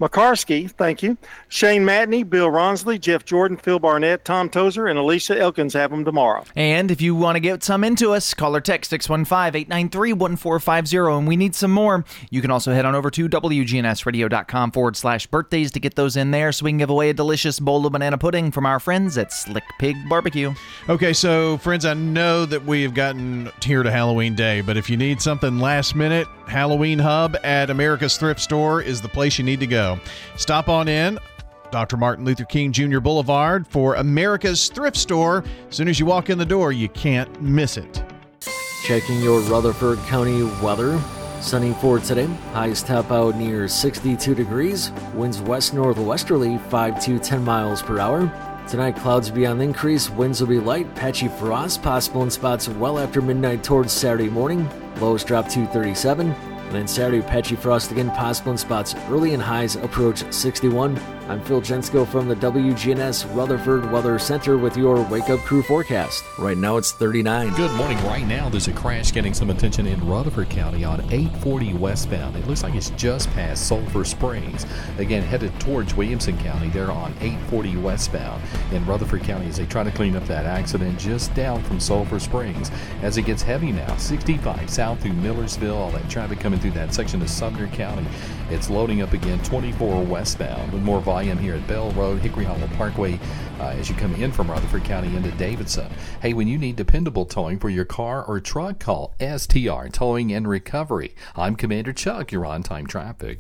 S17: McCarskey, thank you. Shane Matney, Bill Ronsley, Jeff Jordan, Phil Barnett, Tom Tozer, and Alicia Elkins have them tomorrow.
S18: And if you want to get some into us, call or text 615-893-1450, and we need some more. You can also head on over to WGNSradio.com/birthdays to get those in there so we can give away a delicious bowl of banana pudding from our friends at Slick Pig Barbecue.
S2: Okay, so friends, I know that we have gotten here to Halloween Day, but if you need something last minute, Halloween Hub at America's Thrift Store is the place you need to go. Stop on in Dr. Martin Luther King Jr. Boulevard for America's Thrift Store. As soon as you walk in the door, you can't miss it.
S5: Checking your Rutherford County weather. Sunny for today. Highs top out near 62 degrees. Winds west-northwesterly 5 to 10 miles per hour. Tonight, clouds will be on the increase. Winds will be light. Patchy frost possible in spots well after midnight towards Saturday morning. Lows drop to 37. And then Saturday, patchy frost again possible in spots early and highs approach 61. I'm Phil Jensko from the WGNS Rutherford Weather Center with your Wake Up Crew forecast. Right now it's 39.
S7: Good morning. Right now there's a crash getting some attention in Rutherford County on 840 westbound. It looks like it's just past Sulphur Springs. Again, headed towards Williamson County. They're on 840 westbound in Rutherford County as they try to clean up that accident just down from Sulphur Springs. As it gets heavy now, 65 south through Millersville, all that traffic coming through that section of Sumner County. It's loading up again 24 westbound with more volume here at Bell Road, Hickory Hollow Parkway as you come in from Rutherford County into Davidson. Hey, when you need dependable towing for your car or truck, call STR Towing and Recovery. I'm Commander Chuck. You're on time traffic.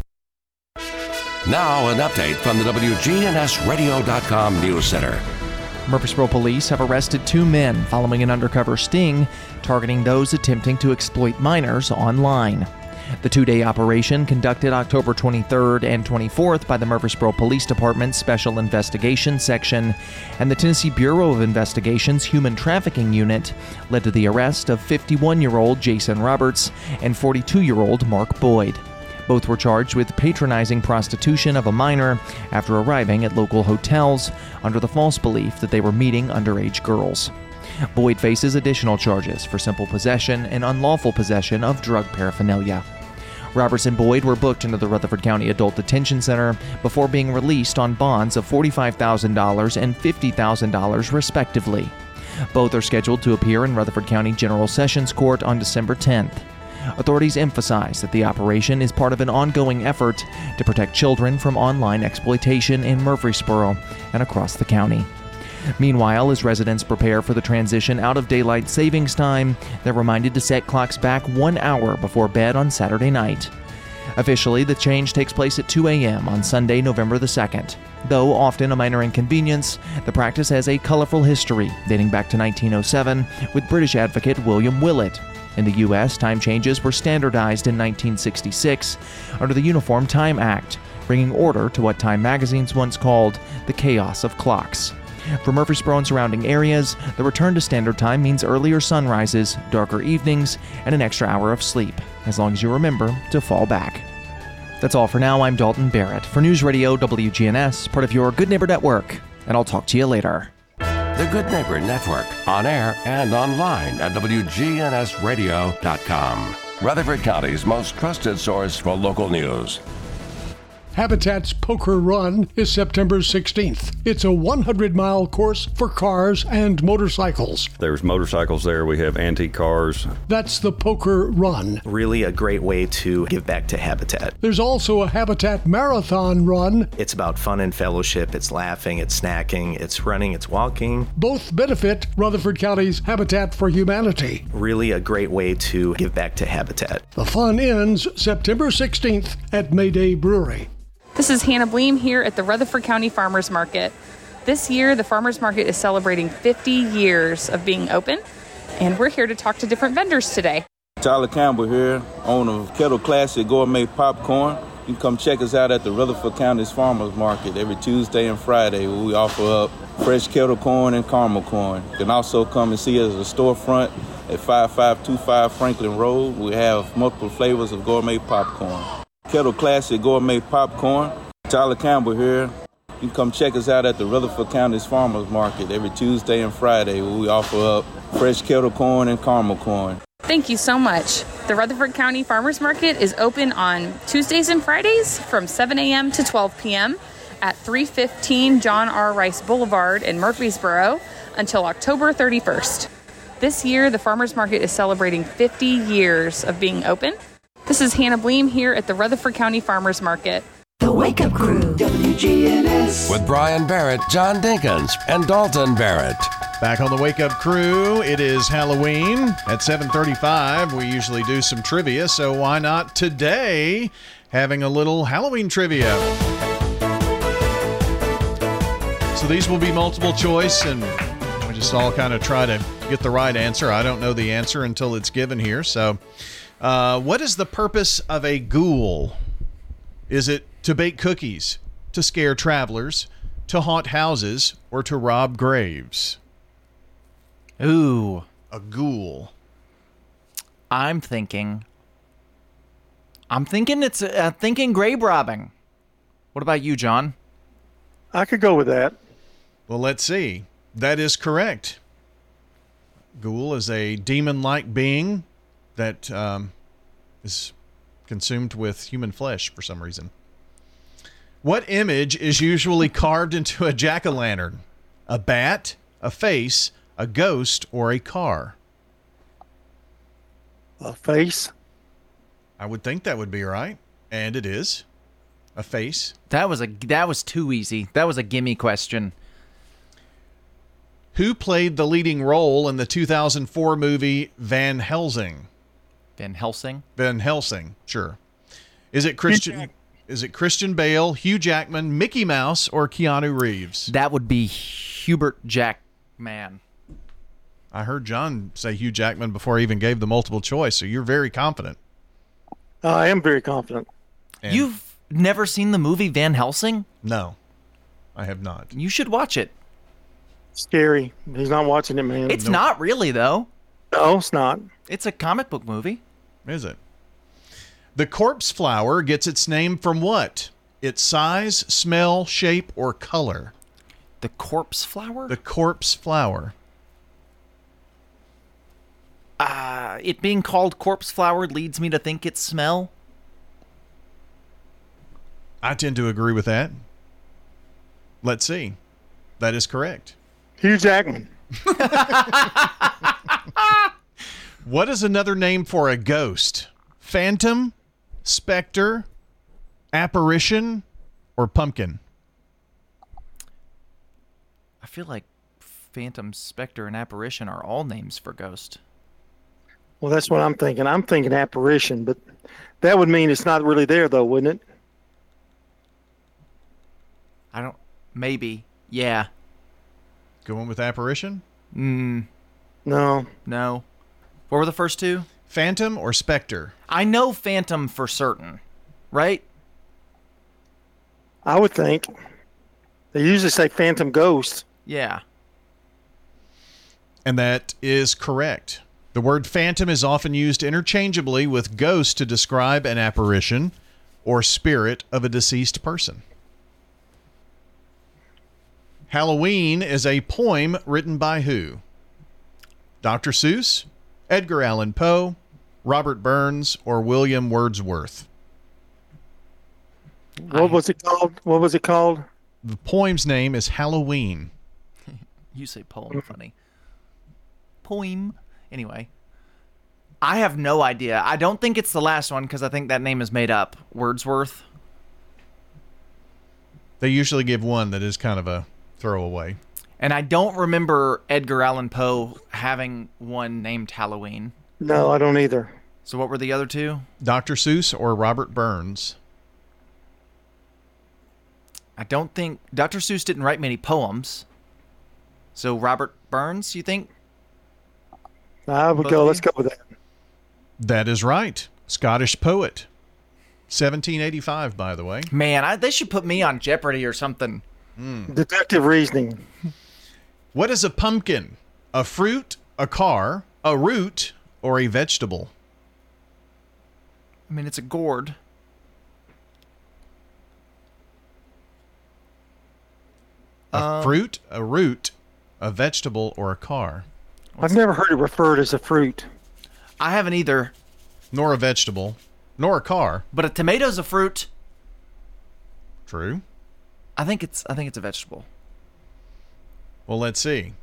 S12: Now an update from the WGNSradio.com News Center.
S18: Murfreesboro police have arrested 2 men following an undercover sting targeting those attempting to exploit minors online. The 2-day operation, conducted October 23rd and 24th by the Murfreesboro Police Department's Special Investigations Section and the Tennessee Bureau of Investigation's Human Trafficking Unit, led to the arrest of 51-year-old Jason Roberts and 42-year-old Mark Boyd. Both were charged with patronizing prostitution of a minor after arriving at local hotels under the false belief that they were meeting underage girls. Boyd faces additional charges for simple possession and unlawful possession of drug paraphernalia. Roberts and Boyd were booked into the Rutherford County Adult Detention Center before being released on bonds of $45,000 and $50,000 respectively. Both are scheduled to appear in Rutherford County General Sessions Court on December 10th. Authorities emphasize that the operation is part of an ongoing effort to protect children from online exploitation in Murfreesboro and across the county. Meanwhile, as residents prepare for the transition out of daylight savings time, they're reminded to set clocks back 1 hour before bed on Saturday night. Officially, the change takes place at 2 a.m. on Sunday, November the 2nd. Though often a minor inconvenience, the practice has a colorful history dating back to 1907 with British advocate William Willett. In the U.S., time changes were standardized in 1966 under the Uniform Time Act, bringing order to what Time magazines once called the chaos of clocks. For Murfreesboro and surrounding areas, the return to standard time means earlier sunrises, darker evenings, and an extra hour of sleep, as long as you remember to fall back. That's all for now. I'm Dalton Barrett for News Radio WGNS, part of your Good Neighbor Network, and I'll talk to you later.
S12: The Good Neighbor Network, on air and online at WGNSradio.com. Rutherford County's most trusted source for local news.
S8: Habitat's Poker Run is September 16th. It's a 100-mile course for cars and motorcycles.
S13: There's motorcycles there. We have antique cars.
S8: That's the Poker Run.
S14: Really a great way to give back to Habitat.
S8: There's also a Habitat Marathon Run.
S14: It's about fun and fellowship. It's laughing, it's snacking, it's running, it's walking.
S8: Both benefit Rutherford County's Habitat for Humanity.
S14: Really a great way to give back to Habitat.
S8: The fun ends September 16th at Mayday Brewery.
S26: This is Hannah Bleem here at the Rutherford County Farmers Market. This year, the Farmers Market is celebrating 50 years of being open, and we're here to talk to different vendors today.
S27: Tyler Campbell here, owner of Kettle Classic Gourmet Popcorn. You can come check us out at the Rutherford County's Farmers Market every Tuesday and Friday, where we offer up fresh kettle corn and caramel corn. You can also come and see us at the storefront at 5525 Franklin Road. We have multiple flavors of gourmet popcorn. Kettle Classic Gourmet Popcorn. Tyler Campbell here. You can come check us out at the Rutherford County's Farmers Market every Tuesday and Friday, where we offer up fresh kettle corn and caramel corn.
S26: Thank you so much. The Rutherford County Farmers Market is open on Tuesdays and Fridays from 7 a.m. to 12 p.m. at 315 John R. Rice Boulevard in Murfreesboro until October 31st. This year, the Farmers Market is celebrating 50 years of being open. This is Hannah Bleem here at the Rutherford County Farmers Market.
S1: The Wake Up Crew, WGNS.
S12: With Brian Barrett, John Dinkins, and Dalton Barrett.
S2: Back on the Wake Up Crew, it is Halloween at 7:35. We usually do some trivia, so why not today having a little Halloween trivia? So these will be multiple choice, and we just all kind of try to get the right answer. I don't know the answer until it's given here. So what is the purpose of a ghoul? Is it to bake cookies, to scare travelers, to haunt houses, or to rob graves?
S18: Ooh.
S2: A ghoul.
S18: I'm thinking it's thinking grave robbing. What about you, John?
S17: I could go with that.
S2: Well, let's see. That is correct. Ghoul is a demon-like being that is consumed with human flesh for some reason. What image is usually carved into a jack-o'-lantern? A bat, a face, a ghost, or a car?
S17: A face.
S2: I would think that would be right, and it is. A face.
S18: That was too easy. That was a gimme question.
S2: Who played the leading role in the 2004 movie Van Helsing?
S18: Van Helsing?
S2: Van Helsing, sure. Is it Christian Bale, Hugh Jackman, Mickey Mouse, or Keanu Reeves?
S18: That would be Hubert Jackman.
S2: I heard John say Hugh Jackman before I even gave the multiple choice, so you're very confident.
S17: I am very confident.
S2: And
S18: You've never seen the movie Van Helsing?
S2: No, I have not.
S18: You should watch it.
S17: Scary. He's not watching it, man.
S18: It's not really, though.
S17: No, it's not.
S18: It's a comic book movie.
S2: Is it? The corpse flower gets its name from what? Its size, smell, shape, or color?
S18: The corpse flower?
S2: The corpse flower.
S18: It being called corpse flower leads me to think it's smell.
S2: I tend to agree with that. Let's see. That is correct.
S17: Hugh Jackman.
S2: What is another name for a ghost? Phantom, specter, apparition, or pumpkin?
S18: I feel like phantom, specter, and apparition are all names for ghost.
S17: Well, that's what I'm thinking. I'm thinking apparition, but that would mean it's not really there, though, wouldn't it?
S18: Maybe. Yeah.
S2: Going with apparition?
S17: No.
S18: No. What were the first two?
S2: Phantom or specter?
S18: I know phantom for certain, right?
S17: I would think. They usually say phantom ghost.
S18: Yeah.
S2: And that is correct. The word phantom is often used interchangeably with ghost to describe an apparition or spirit of a deceased person. Halloween is a poem written by who? Dr. Seuss, Edgar Allan Poe, Robert Burns, or William Wordsworth?
S17: What was it called?
S2: The poem's name is Halloween.
S18: You say poem funny. Poem. Anyway. I have no idea. I don't think it's the last one because I think that name is made up. Wordsworth.
S2: They usually give one that is kind of a throwaway.
S18: And I don't remember Edgar Allan Poe having one named Halloween.
S17: No, I don't either.
S18: So what were the other two?
S2: Dr. Seuss or Robert Burns?
S18: I don't think... Dr. Seuss didn't write many poems. So Robert Burns, you think?
S17: Let's go with that.
S2: That is right. Scottish poet. 1785, by the way.
S18: Man, they should put me on Jeopardy or something.
S17: Deductive reasoning.
S2: What is a pumpkin? A fruit, a car, a root, or a vegetable?
S18: I mean, it's a gourd.
S2: A fruit, a root, a vegetable, or a car?
S17: I've never heard it referred as a fruit.
S18: I haven't either.
S2: nor a vegetable, nor a car.
S18: But a tomato's a fruit.
S2: True.
S18: I think it's a vegetable.
S2: Well, let's see.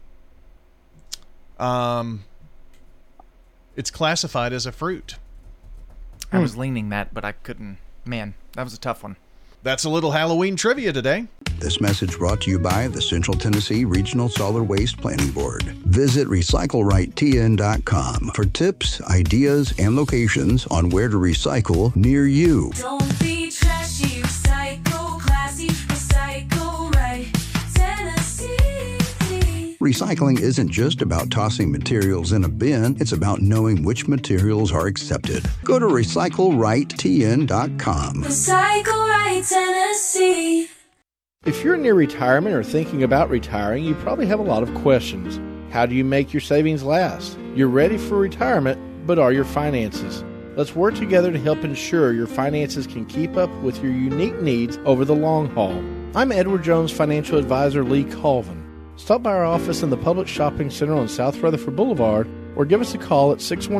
S2: It's classified as a fruit.
S18: I was leaning that, but I couldn't. Man, that was a tough one.
S2: That's a little Halloween trivia today.
S9: This message brought to you by the Central Tennessee Regional Solid Waste Planning Board. Visit RecycleRightTN.com for tips, ideas, and locations on where to recycle near you.
S11: Don't be trashy, recycle classy, recycle right, Tennessee.
S9: Recycling isn't just about tossing materials in a bin, it's about knowing which materials are accepted. Go to RecycleRightTN.com.
S11: Recycle right, Tennessee.
S3: If you're near retirement or thinking about retiring, you probably have a lot of questions. How do you make your savings last? You're ready for retirement, but are your finances? Let's work together to help ensure your finances can keep up with your unique needs over the long haul. I'm Edward Jones financial advisor Lee Colvin. Stop by our office in the Public Shopping Center on South Rutherford Boulevard or give us a call at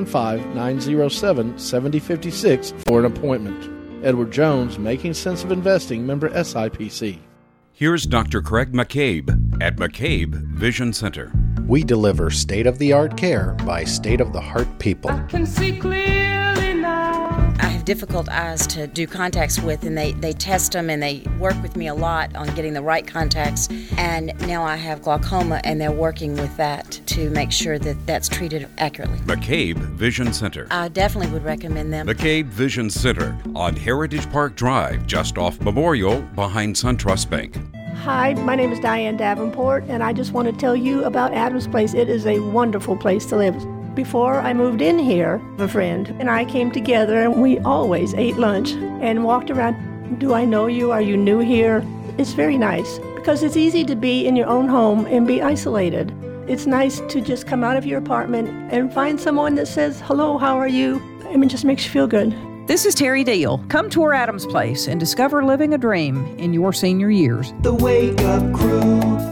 S3: 615-907-7056 for an appointment. Edward Jones, Making Sense of Investing, member SIPC.
S15: Here's Dr. Craig McCabe at McCabe Vision Center.
S16: We deliver state-of-the-art care by state-of-the-heart people.
S11: Can see clearly now.
S19: I have difficult eyes to do contacts with, and they test them, and they work with me a lot on getting the right contacts. And now I have glaucoma, and they're working with that to make sure that that's treated accurately.
S15: McCabe Vision Center.
S19: I definitely would recommend them.
S15: McCabe Vision Center on Heritage Park Drive, just off Memorial, behind SunTrust Bank.
S20: Hi, my name is Diane Davenport, and I just want to tell you about Adams Place. It is a wonderful place to live. Before I moved in here, a friend and I came together, and we always ate lunch and walked around. Do I know you? Are you new here? It's very nice because it's easy to be in your own home and be isolated. It's nice to just come out of your apartment and find someone that says, hello, how are you? I mean, it just makes you feel good.
S21: This is Terry Deal. Come tour Adams Place and discover living a dream in your senior years.
S1: The Wake Up Crew,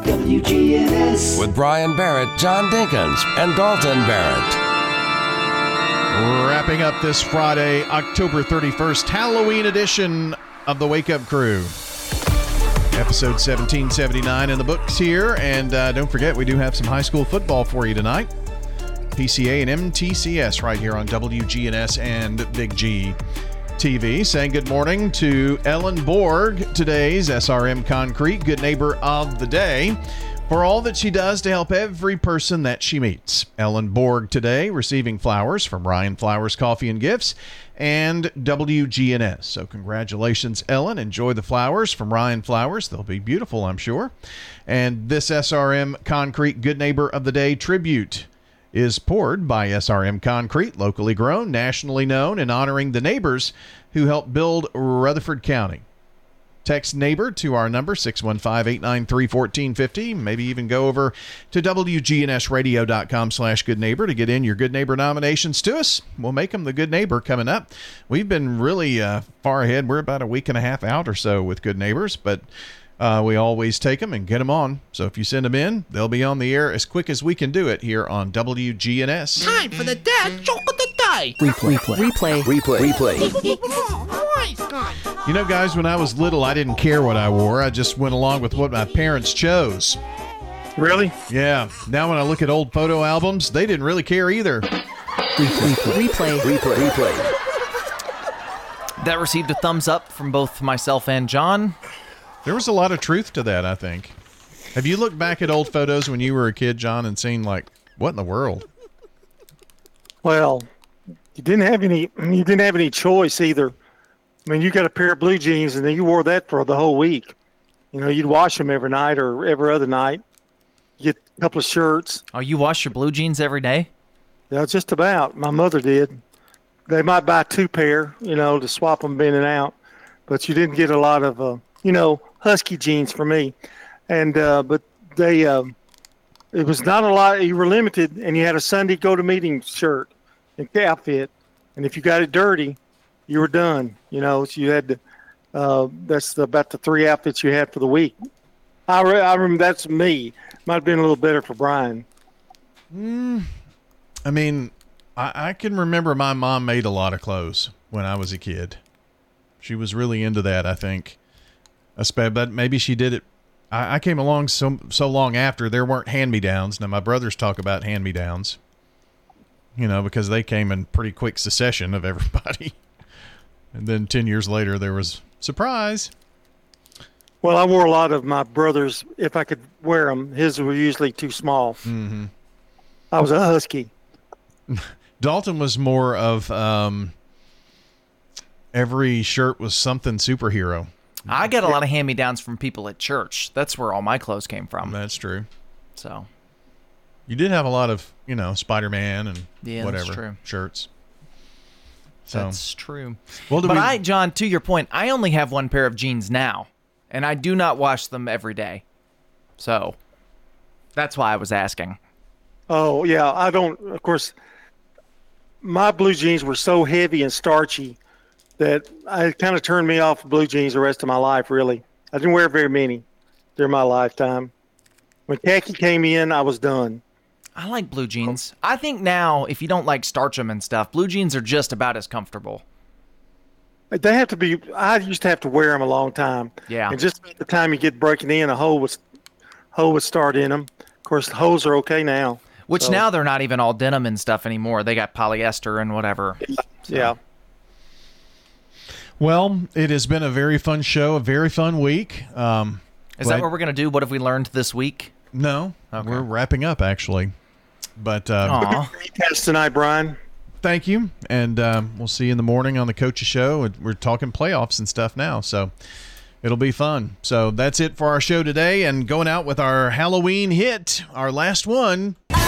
S1: WGNS.
S12: With Brian Barrett, John Dinkins, and Dalton Barrett.
S2: Wrapping up this Friday, October 31st, Halloween edition of the Wake Up Crew. Episode 1779 in the books here. And don't forget, we do have some high school football for you tonight. PCA and MTCS right here on WGNS and Big G TV. Saying good morning to Ellen Borg, today's SRM Concrete Good Neighbor of the Day, for all that she does to help every person that she meets. Ellen Borg today receiving flowers from Ryan Flowers Coffee and Gifts and WGNS. So congratulations, Ellen. Enjoy the flowers from Ryan Flowers. They'll be beautiful, I'm sure. And this SRM Concrete Good Neighbor of the Day tribute is poured by SRM Concrete, locally grown, nationally known, and honoring the neighbors who helped build Rutherford County. Text neighbor to our number, 615-893-1450. Maybe even go over to WGNSradio.com/Good Neighbor to get in your Good Neighbor nominations to us. We'll make them the Good Neighbor coming up. We've been really far ahead. We're about a week and a half out or so with Good Neighbors, but we always take them and get them on. So if you send them in, they'll be on the air as quick as we can do it here on WGNS.
S28: Time for the dad joke of the day. Replay.
S2: You know, guys, when I was little, I didn't care what I wore. I just went along with what my parents chose.
S17: Really?
S2: Yeah. Now when I look at old photo albums, they didn't really care either.
S28: Replay.
S18: That received a thumbs up from both myself and John.
S2: There was a lot of truth to that, I think. Have you looked back at old photos when you were a kid, John, and seen, like, what in the world?
S17: Well, you didn't have any choice either. I mean, you got a pair of blue jeans, and then you wore that for the whole week. You know, you'd wash them every night or every other night. You get a couple of shirts.
S18: Oh, you wash your blue jeans every day?
S17: Yeah, just about. My mother did. They might buy 2 pair, to swap them in and out. But you didn't get a lot of, husky jeans for me. And but they, it was not a lot. You were limited, and you had a Sunday go-to-meeting shirt and outfit. And if you got it dirty, you were done. So you had to, that's about the 3 outfits you had for the week. I remember that's me. Might have been a little better for Brian.
S2: I mean, I can remember my mom made a lot of clothes when I was a kid. She was really into that, I think. But maybe she did it. I came along so long after there weren't hand-me-downs. Now, my brothers talk about hand-me-downs, because they came in pretty quick succession of everybody. And then 10 years later, there was surprise.
S17: Well, I wore a lot of my brothers. If I could wear them, his were usually too small.
S2: Mm-hmm.
S17: I was a husky.
S2: Dalton was more of every shirt was something superhero.
S18: I got a lot of hand-me-downs from people at church. That's where all my clothes came from.
S2: That's true.
S18: So
S2: you did have a lot of, Spider-Man and whatever
S18: that's true.
S2: Shirts. So
S18: that's true.
S2: Well,
S18: but John, to your point, I only have one pair of jeans now, and I do not wash them every day. So that's why I was asking.
S17: Oh, yeah. I don't, of course, my blue jeans were so heavy and starchy that it kind of turned me off blue jeans the rest of my life, really. I didn't wear very many during my lifetime. When khaki came in, I was done.
S18: I like blue jeans. I think now, if you don't like starch them and stuff, blue jeans are just about as comfortable.
S17: They have to be. I used to have to wear them a long time.
S18: Yeah.
S17: And just about the time you get breaking in, a hole would start in them. Of course, the holes are okay now.
S18: Which now they're not even all denim and stuff anymore. They got polyester and whatever.
S17: Yeah.
S2: Well, it has been a very fun show, a very fun week.
S18: Is that what we're going to do? What have we learned this week?
S2: No. Okay. We're wrapping up, actually. But
S17: test tonight, Brian.
S2: Thank you. And we'll see you in the morning on the Coach's Show. We're talking playoffs and stuff now, so it'll be fun. So that's it for our show today. And going out with our Halloween hit, our last one, The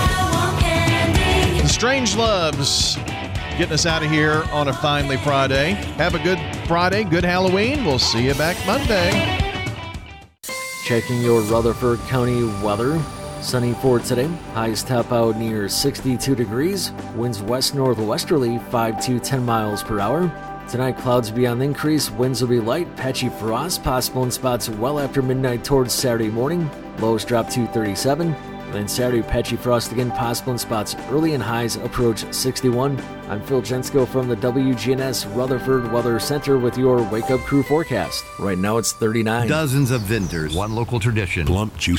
S2: Strangeloves, getting us out of here on a Finally Friday. Have a good Friday, good Halloween. We'll see you back Monday.
S4: Checking your Rutherford County weather. Sunny for today. Highs top out near 62 degrees. Winds west-northwesterly 5 to 10 miles per hour. Tonight, clouds will be on the increase. Winds will be light. Patchy frost possible in spots well after midnight towards Saturday morning. Lows drop to 37. Then Saturday, patchy frost again possible in spots early and highs approach 61. I'm Phil Jensko from the WGNS Rutherford Weather Center with your Wake Up Crew forecast. Right now it's 39.
S5: Dozens of vendors, one local tradition. Plump juice.